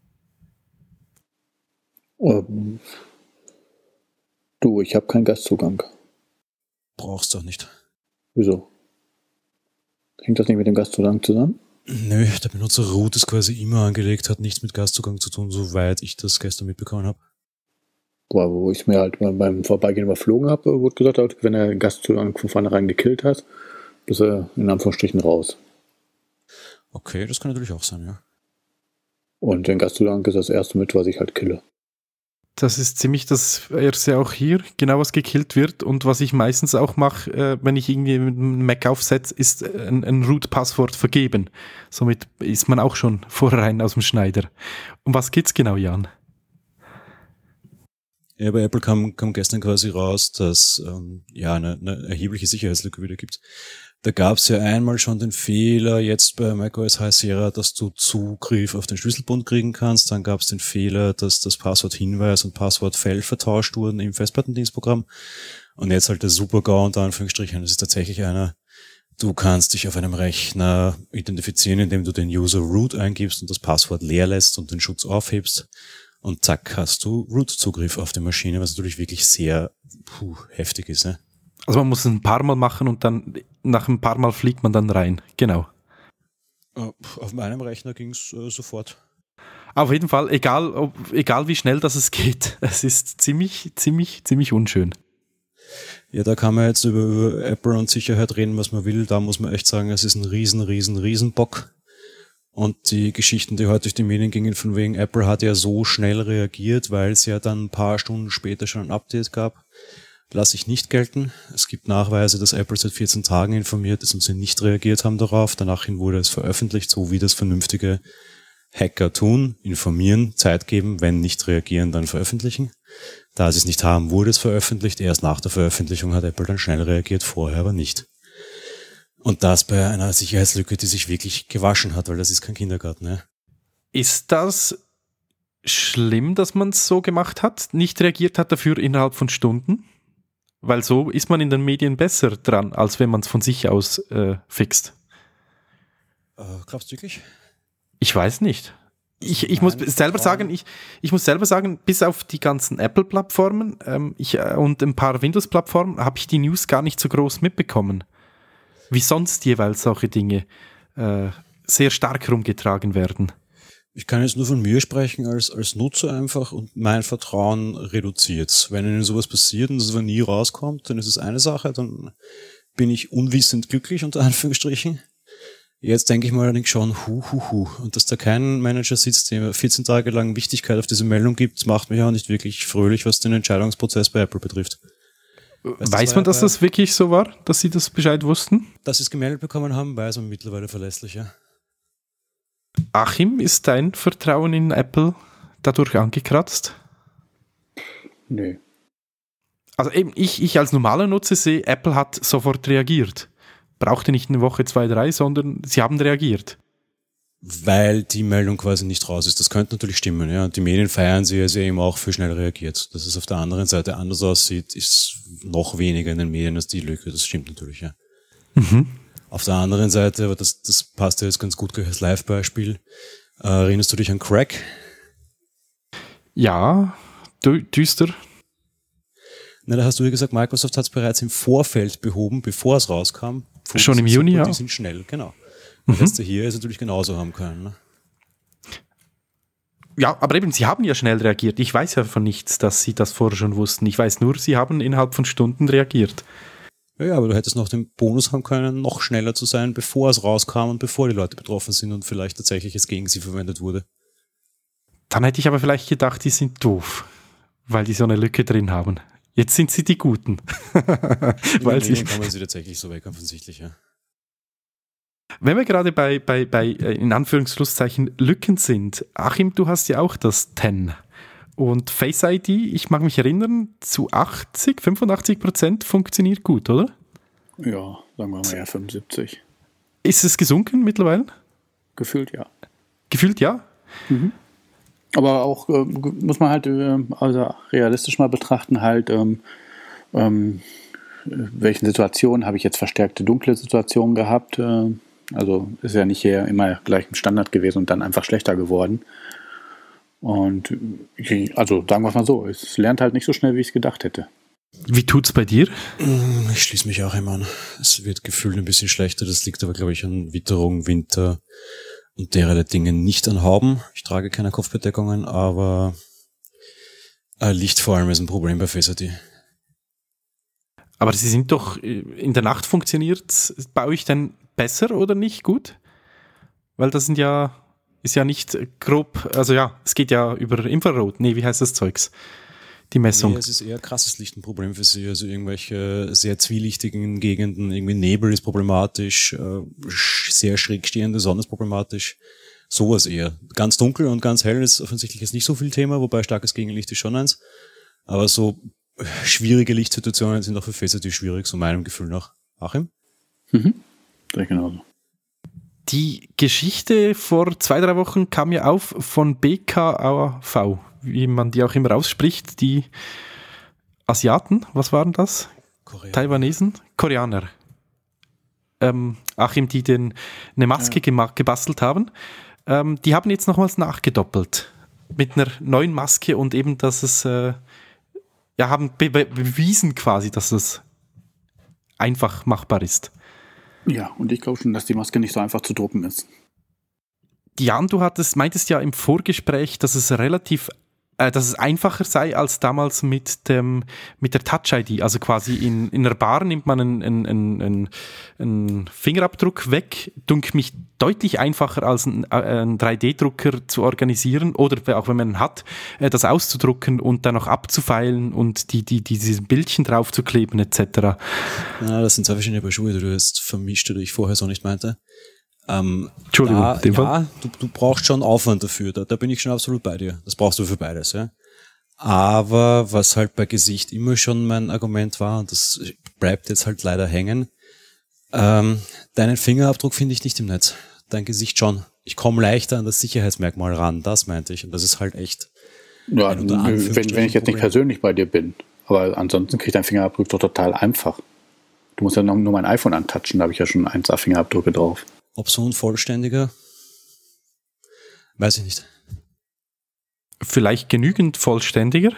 Ähm, du, ich habe keinen Gastzugang. Brauchst du auch nicht. Wieso? Hängt das nicht mit dem Gastzugang zusammen? Nö, der Benutzer Root ist quasi immer angelegt, hat nichts mit Gastzugang zu tun, soweit ich das gestern mitbekommen habe. Boah, wo ich es mir halt beim Vorbeigehen überflogen habe, wurde gesagt, wenn er den Gastzugang von vornherein gekillt hat, ist er in Anführungsstrichen raus. Okay, das kann natürlich auch sein, ja. Und den Gastzugang ist das erste mit, was ich halt kille. Das ist ziemlich das erste auch hier, genau was gekillt wird. Und was ich meistens auch mache, äh, wenn ich irgendwie einen Mac aufsetze, ist ein, ein Root-Passwort vergeben. Somit ist man auch schon vorrein aus dem Schneider. Um was geht's genau, Jan? Ja, bei Apple kam, kam gestern quasi raus, dass ähm, ja eine, eine erhebliche Sicherheitslücke wieder gibt. Da gab es ja einmal schon den Fehler, jetzt bei macOS High Sierra, dass du Zugriff auf den Schlüsselbund kriegen kannst. Dann gab es den Fehler, dass das Passworthinweis und Passwortfeld vertauscht wurden im Festplattendienstprogramm. Und jetzt halt der Super-GAU unter Anführungsstrichen. Das ist tatsächlich einer, du kannst dich auf einem Rechner identifizieren, indem du den User root eingibst und das Passwort leer lässt und den Schutz aufhebst. Und zack, hast du Root-Zugriff auf die Maschine, was natürlich wirklich sehr puh, heftig ist. Ne? Also man muss es ein paar Mal machen und dann nach ein paar Mal fliegt man dann rein. Genau. Auf meinem Rechner ging es äh, sofort. Auf jeden Fall, egal, ob, egal wie schnell das es geht, es ist ziemlich, ziemlich, ziemlich unschön. Ja, da kann man jetzt über, über Apple und Sicherheit reden, was man will. Da muss man echt sagen, es ist ein riesen, riesen, riesen Bock. Und die Geschichten, die heute durch die Medien gingen, von wegen Apple hat ja so schnell reagiert, weil es ja dann ein paar Stunden später schon ein Update gab, lasse ich nicht gelten. Es gibt Nachweise, dass Apple seit vierzehn Tagen informiert ist und sie nicht reagiert haben darauf. Danach hin wurde es veröffentlicht, so wie das vernünftige Hacker tun, informieren, Zeit geben, wenn nicht reagieren, dann veröffentlichen. Da sie es nicht haben, wurde es veröffentlicht. Erst nach der Veröffentlichung hat Apple dann schnell reagiert, vorher aber nicht. Und das bei einer Sicherheitslücke, die sich wirklich gewaschen hat, weil das ist kein Kindergarten. Ne? Ist das schlimm, dass man es so gemacht hat, nicht reagiert hat dafür innerhalb von Stunden? Weil so ist man in den Medien besser dran, als wenn man es von sich aus äh, fixt. Äh, glaubst du wirklich? Ich weiß nicht. Ich, ich muss selber sagen, ich, ich muss selber sagen, bis auf die ganzen Apple-Plattformen ähm, ich, äh, und ein paar Windows-Plattformen habe ich die News gar nicht so groß mitbekommen. Wie sonst jeweils solche Dinge äh, sehr stark herumgetragen werden. Ich kann jetzt nur von mir sprechen als, als Nutzer einfach und mein Vertrauen reduziert. Wenn Ihnen sowas passiert und das aber nie rauskommt, dann ist es eine Sache, dann bin ich unwissend glücklich, unter Anführungsstrichen. Jetzt denke ich mal allerdings schon, hu, hu, hu. Und dass da kein Manager sitzt, der vierzehn Tage lang Wichtigkeit auf diese Meldung gibt, macht mich auch nicht wirklich fröhlich, was den Entscheidungsprozess bei Apple betrifft. Weißt weiß man, dass das wirklich so war, dass sie das Bescheid wussten? Dass sie es gemeldet bekommen haben, weiß man mittlerweile verlässlich, ja. Achim, ist dein Vertrauen in Apple dadurch angekratzt? Nee. Also eben, ich, ich als normaler Nutzer sehe, Apple hat sofort reagiert. Brauchte nicht eine Woche, zwei, drei, sondern sie haben reagiert. Weil die Meldung quasi nicht raus ist. Das könnte natürlich stimmen, ja. Und die Medien feiern sie, also eben auch für schnell reagiert. Dass es auf der anderen Seite anders aussieht, ist noch weniger in den Medien als die Lücke. Das stimmt natürlich, ja. Mhm. Auf der anderen Seite, aber das, das passt ja jetzt ganz gut als Live-Beispiel. Äh, erinnerst du dich an Crack? Ja, dü- düster. Na, da hast du ja gesagt, Microsoft hat es bereits im Vorfeld behoben, bevor es rauskam. Schon im Juni, ja. Die sind schnell, genau. Mhm. Das letzte hier ist natürlich genauso haben können. Ne? Ja, aber eben, sie haben ja schnell reagiert. Ich weiß ja von nichts, dass sie das vorher schon wussten. Ich weiß nur, sie haben innerhalb von Stunden reagiert. Ja, ja, aber du hättest noch den Bonus haben können, noch schneller zu sein, bevor es rauskam und bevor die Leute betroffen sind und vielleicht tatsächlich es gegen sie verwendet wurde. Dann hätte ich aber vielleicht gedacht, die sind doof, weil die so eine Lücke drin haben. Jetzt sind sie die Guten. Weil sie kommen sie tatsächlich so weg, offensichtlich, ja. Wenn wir gerade bei, bei, bei, in Anführungszeichen, Lücken sind, Achim, du hast ja auch das zehn. Und Face I D, ich mag mich erinnern, zu achtzig, fünfundachtzig Prozent funktioniert gut, oder? Ja, sagen wir mal eher fünfundsiebzig. Ist es gesunken mittlerweile? Gefühlt ja. Gefühlt ja? Mhm. Aber auch äh, muss man halt äh, also realistisch mal betrachten, halt, ähm, ähm, welchen Situationen habe ich jetzt verstärkte dunkle Situationen gehabt. Äh, also ist ja nicht hier immer gleich ein Standard gewesen und dann einfach schlechter geworden. Und also sagen wir es mal so, es lernt halt nicht so schnell, wie ich es gedacht hätte. Wie tut's bei dir? Ich schließe mich auch immer an. Es wird gefühlt ein bisschen schlechter. Das liegt aber, glaube ich, an Witterung, Winter und derlei Dinge, nicht an Hauben. Ich trage keine Kopfbedeckungen, aber äh, Licht vor allem ist ein Problem bei Face I D. Aber sie sind doch, in der Nacht funktioniert es bei euch dann besser oder nicht gut? Weil das sind ja, ist ja nicht grob, also ja, es geht ja über Infrarot. Nee, wie heißt das Zeugs? Die Messung. Nee, es ist eher krasses Licht ein Problem für sie. Also irgendwelche sehr zwielichtigen Gegenden, irgendwie Nebel ist problematisch, äh, sehr schräg stehende Sonne ist problematisch. Sowas eher. Ganz dunkel und ganz hell ist offensichtlich jetzt nicht so viel Thema, wobei starkes Gegenlicht ist schon eins. Aber so schwierige Lichtsituationen sind auch für Face I D schwierig, so meinem Gefühl nach. Achim? Mhm. Sehr genauso. Die Geschichte vor zwei, drei Wochen kam ja auf von B K A V, wie man die auch immer ausspricht, die Asiaten, was waren das? Koreaner. Taiwanesen? Koreaner. Ähm, Achim, die den, eine Maske ja. gema- gebastelt haben. Ähm, die haben jetzt nochmals nachgedoppelt mit einer neuen Maske und eben, dass es äh, ja, haben be- be- bewiesen quasi, dass es einfach machbar ist. Ja, und ich glaube schon, dass die Maske nicht so einfach zu drucken ist. Jan, du hattest, meintest ja im Vorgespräch, dass es relativ, äh, dass es einfacher sei als damals mit dem mit der Touch-I D. Also quasi in, in einer Bar nimmt man einen, einen, einen, einen Fingerabdruck weg. Dunk mich deutlich einfacher als ein, äh, einen drei D-Drucker zu organisieren oder auch wenn man ihn hat, äh, das auszudrucken und dann noch abzufeilen und die, die, die, diese Bildchen drauf zu kleben et cetera. Na, das sind zwei verschiedene Paar Schuhe, die du jetzt vermischt, die ich vorher so nicht meinte. Ähm, Entschuldigung, da, dem ja, Fall. du, du brauchst schon Aufwand dafür, da, da bin ich schon absolut bei dir. Das brauchst du für beides, ja. Aber was halt bei Gesicht immer schon mein Argument war, und das bleibt jetzt halt leider hängen, ähm, deinen Fingerabdruck finde ich nicht im Netz. Dein Gesicht schon. Ich komme leichter an das Sicherheitsmerkmal ran, das meinte ich. Und das ist halt echt. Ja, wenn, wenn ich jetzt nicht persönlich bei dir bin, aber ansonsten kriege ich deinen Fingerabdruck doch total einfach. Du musst ja noch nur mein iPhone antatschen, da habe ich ja schon eins A Fingerabdrücke drauf. Ob so ein vollständiger? Weiß ich nicht. Vielleicht genügend vollständiger?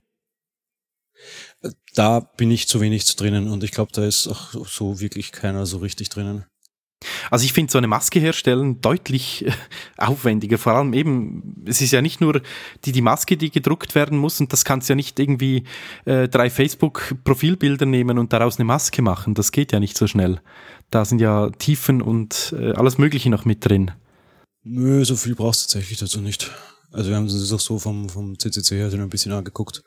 Da bin ich zu wenig drinnen und ich glaube, da ist auch so wirklich keiner so richtig drinnen. Also ich finde so eine Maske herstellen deutlich äh, aufwendiger. Vor allem eben, es ist ja nicht nur die, die Maske, die gedruckt werden muss und das kannst du ja nicht irgendwie äh, drei Facebook-Profilbilder nehmen und daraus eine Maske machen. Das geht ja nicht so schnell. Da sind ja Tiefen und äh, alles Mögliche noch mit drin. Nö, so viel brauchst du tatsächlich dazu nicht. Also wir haben uns das auch so vom, vom C C C her ein bisschen angeguckt.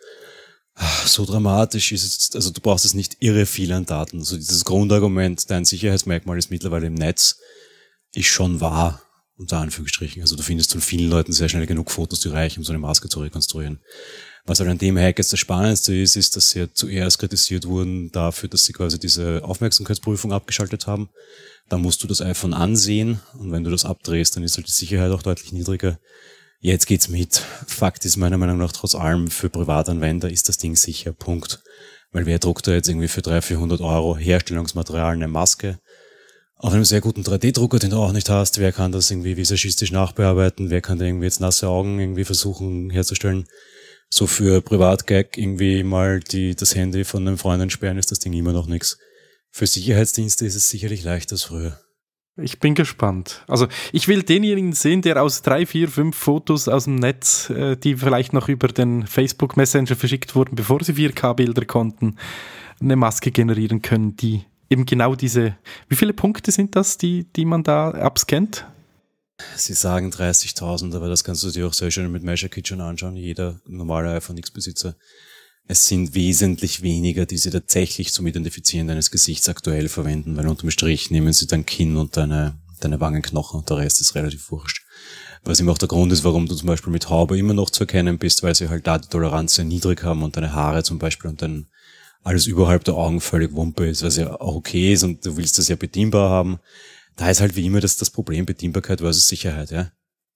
So dramatisch ist es, also du brauchst es nicht irre viel an Daten. So dieses Grundargument, dein Sicherheitsmerkmal ist mittlerweile im Netz, ist schon wahr, unter Anführungsstrichen. Also du findest von vielen Leuten sehr schnell genug Fotos, die reichen, um so eine Maske zu rekonstruieren. Was halt an dem Hack jetzt das Spannendste ist, ist, dass sie ja zuerst kritisiert wurden dafür, dass sie quasi diese Aufmerksamkeitsprüfung abgeschaltet haben. Da musst du das iPhone ansehen und wenn du das abdrehst, dann ist halt die Sicherheit auch deutlich niedriger. Jetzt geht's mit. Fakt ist meiner Meinung nach trotz allem, für Privatanwender ist das Ding sicher, Punkt. Weil wer druckt da jetzt irgendwie für dreihundert, vierhundert Euro Herstellungsmaterial eine Maske? Auf einem sehr guten drei D-Drucker, den du auch nicht hast, wer kann das irgendwie visagistisch nachbearbeiten? Wer kann da irgendwie jetzt nasse Augen irgendwie versuchen herzustellen? So für Privatgag irgendwie mal die, das Handy von einem Freund entsperren, ist das Ding immer noch nix. Für Sicherheitsdienste ist es sicherlich leichter als früher. Ich bin gespannt. Also ich will denjenigen sehen, der aus drei, vier, fünf Fotos aus dem Netz, äh, die vielleicht noch über den Facebook Messenger verschickt wurden, bevor sie vier K-Bilder konnten, eine Maske generieren können, die eben genau diese, wie viele Punkte sind das, die, die man da abscannt? Sie sagen dreißigtausend, aber das kannst du dir auch sehr schön mit Measure Kit schon anschauen, jeder normale iPhone X-Besitzer. Es sind wesentlich weniger, die sie tatsächlich zum Identifizieren deines Gesichts aktuell verwenden, weil unterm Strich nehmen sie dein Kinn und deine, deine Wangenknochen und der Rest ist relativ wurscht. Was eben auch der Grund ist, warum du zum Beispiel mit Haube immer noch zu erkennen bist, weil sie halt da die Toleranz sehr niedrig haben und deine Haare zum Beispiel und dein alles überhalb der Augen völlig Wumpe ist, was ja auch okay ist und du willst das ja bedienbar haben. Da ist halt wie immer das, das Problem Bedienbarkeit versus Sicherheit, ja.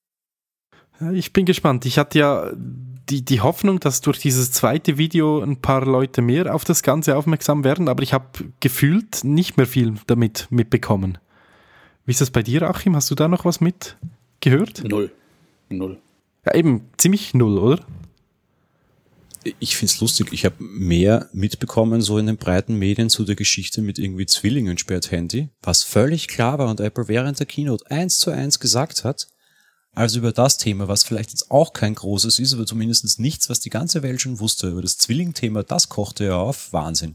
Ich bin gespannt. Ich hatte ja die, die Hoffnung, dass durch dieses zweite Video ein paar Leute mehr auf das Ganze aufmerksam werden, aber ich habe gefühlt nicht mehr viel damit mitbekommen. Wie ist das bei dir, Achim? Hast du da noch was mitgehört? Null. Null. Ja, eben, ziemlich null, oder? Ich find's lustig. Ich habe mehr mitbekommen, so in den breiten Medien zu der Geschichte mit irgendwie Zwillingen sperrt Handy, was völlig klar war und Apple während der Keynote eins zu eins gesagt hat, also über das Thema, was vielleicht jetzt auch kein großes ist, aber zumindest nichts, was die ganze Welt schon wusste. Über das Zwilling-Thema, das kochte ja auf. Wahnsinn.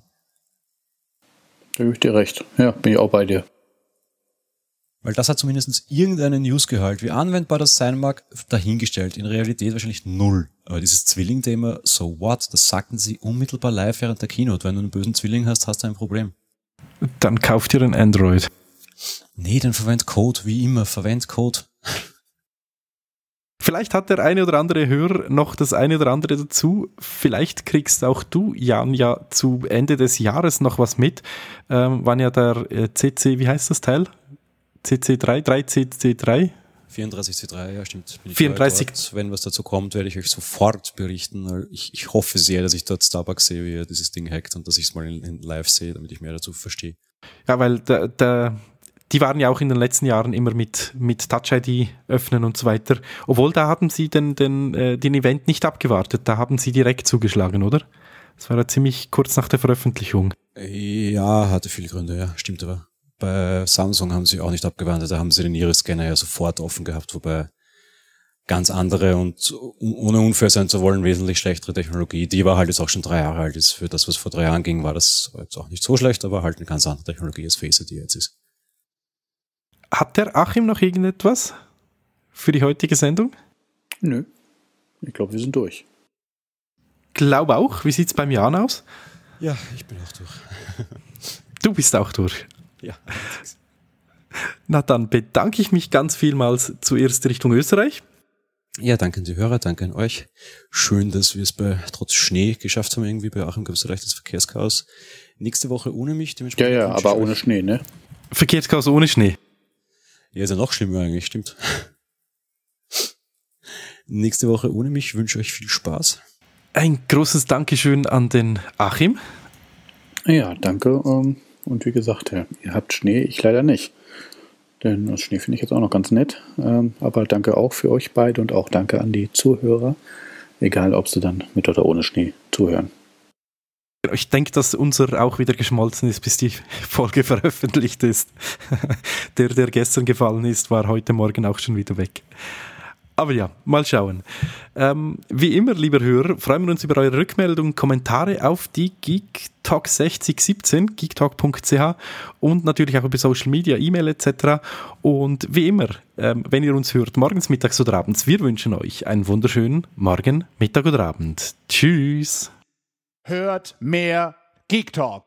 Da gebe ich dir recht. Ja, bin ich auch bei dir. Weil das hat zumindest irgendeinen Newsgehalt. Wie anwendbar das sein mag, dahingestellt. In Realität wahrscheinlich null. Aber dieses Zwilling-Thema, so what? Das sagten sie unmittelbar live während der Keynote. Wenn du einen bösen Zwilling hast, hast du ein Problem. Dann kauf dir ein Android. Nee, dann verwend Code. Wie immer, verwend Code. vielleicht hat der eine oder andere Hörer noch das eine oder andere dazu. Vielleicht kriegst auch du, Jan, ja zu Ende des Jahres noch was mit. Ähm, wann ja der äh, C C, wie heißt das Teil? C C drei, drei C C drei? vierunddreißig C drei, ja stimmt. Bin ich vierunddreißig. Dort. Wenn was dazu kommt, werde ich euch sofort berichten. Ich, ich hoffe sehr, dass ich dort Starbucks sehe, wie er dieses Ding hackt und dass ich es mal in, in live sehe, damit ich mehr dazu verstehe. Ja, weil der, der, die waren ja auch in den letzten Jahren immer mit, mit Touch-I D öffnen und so weiter. Obwohl, da haben sie den, den, äh, den Event nicht abgewartet, da haben sie direkt zugeschlagen, oder? Das war ja ziemlich kurz nach der Veröffentlichung. Ja, hatte viele Gründe, ja, stimmt aber. Bei Samsung haben sie auch nicht abgewartet, da haben sie den Iris-Scanner ja sofort offen gehabt, wobei ganz andere und ohne unfair sein zu wollen, wesentlich schlechtere Technologie, die war halt jetzt auch schon drei Jahre alt ist. Für das, was vor drei Jahren ging, war das jetzt auch nicht so schlecht, aber halt eine ganz andere Technologie als Face I D jetzt ist. Hat der Achim noch irgendetwas für die heutige Sendung? Nö. Ich glaube, wir sind durch. Glaube auch. Wie sieht es beim Jan aus? Ja, ich bin auch durch. Du bist auch durch. Ja. Na dann bedanke ich mich ganz vielmals zuerst Richtung Österreich. Ja, danke an die Hörer, danke an euch. Schön, dass wir es bei trotz Schnee geschafft haben, irgendwie bei Achim gab es so leichtes Verkehrschaos. Nächste Woche ohne mich. Ja, ja, aber ohne Schnee, ne? Verkehrschaos ohne Schnee. Ja, ist ja noch schlimmer eigentlich, stimmt. Nächste Woche ohne mich, wünsche euch viel Spaß. Ein großes Dankeschön an den Achim. Ja, danke. Und wie gesagt, ihr habt Schnee, ich leider nicht. Denn das Schnee finde ich jetzt auch noch ganz nett. Aber danke auch für euch beide und auch danke an die Zuhörer. Egal, ob sie dann mit oder ohne Schnee zuhören. Ich denke, dass unser auch wieder geschmolzen ist, bis die Folge veröffentlicht ist. Der, der gestern gefallen ist, war heute Morgen auch schon wieder weg. Aber ja, mal schauen. Ähm, wie immer, lieber Hörer, freuen wir uns über eure Rückmeldungen, Kommentare auf die geektalk sechzig siebzehn, geektalk punkt c h und natürlich auch über Social Media, E-Mail et cetera. Und wie immer, ähm, wenn ihr uns hört, morgens, mittags oder abends, wir wünschen euch einen wunderschönen Morgen, Mittag oder Abend. Tschüss. Hört mehr Geek Talk.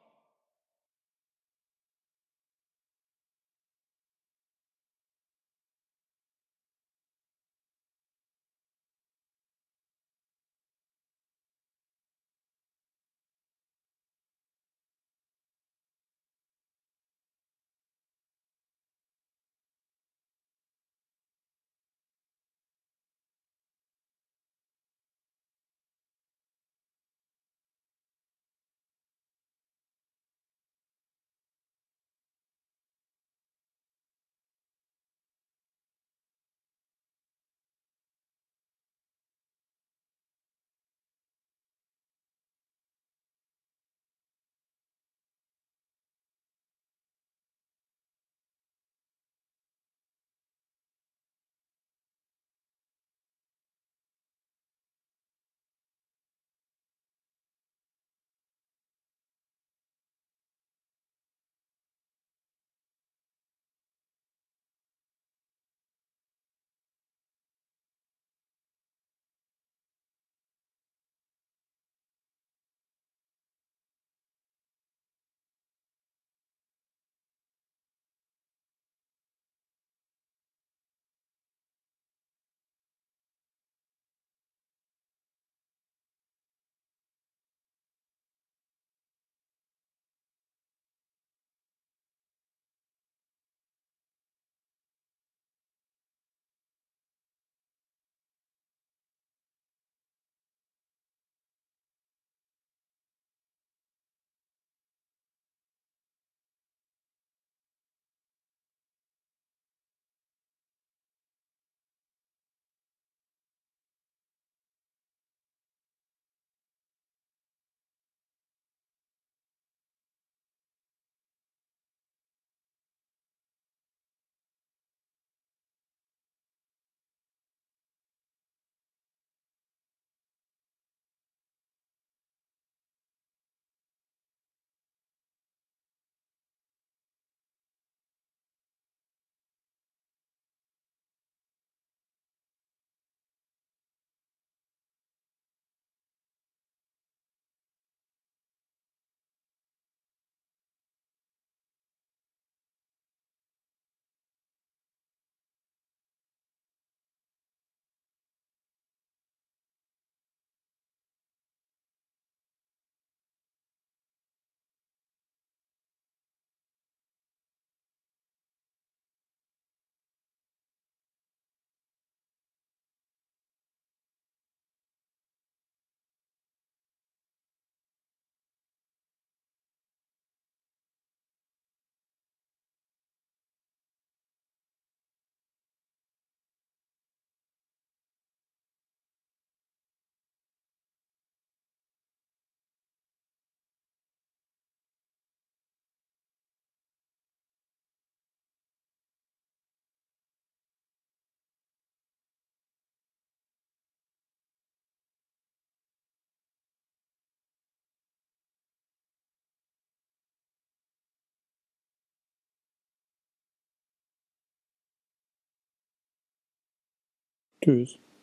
Tschüss.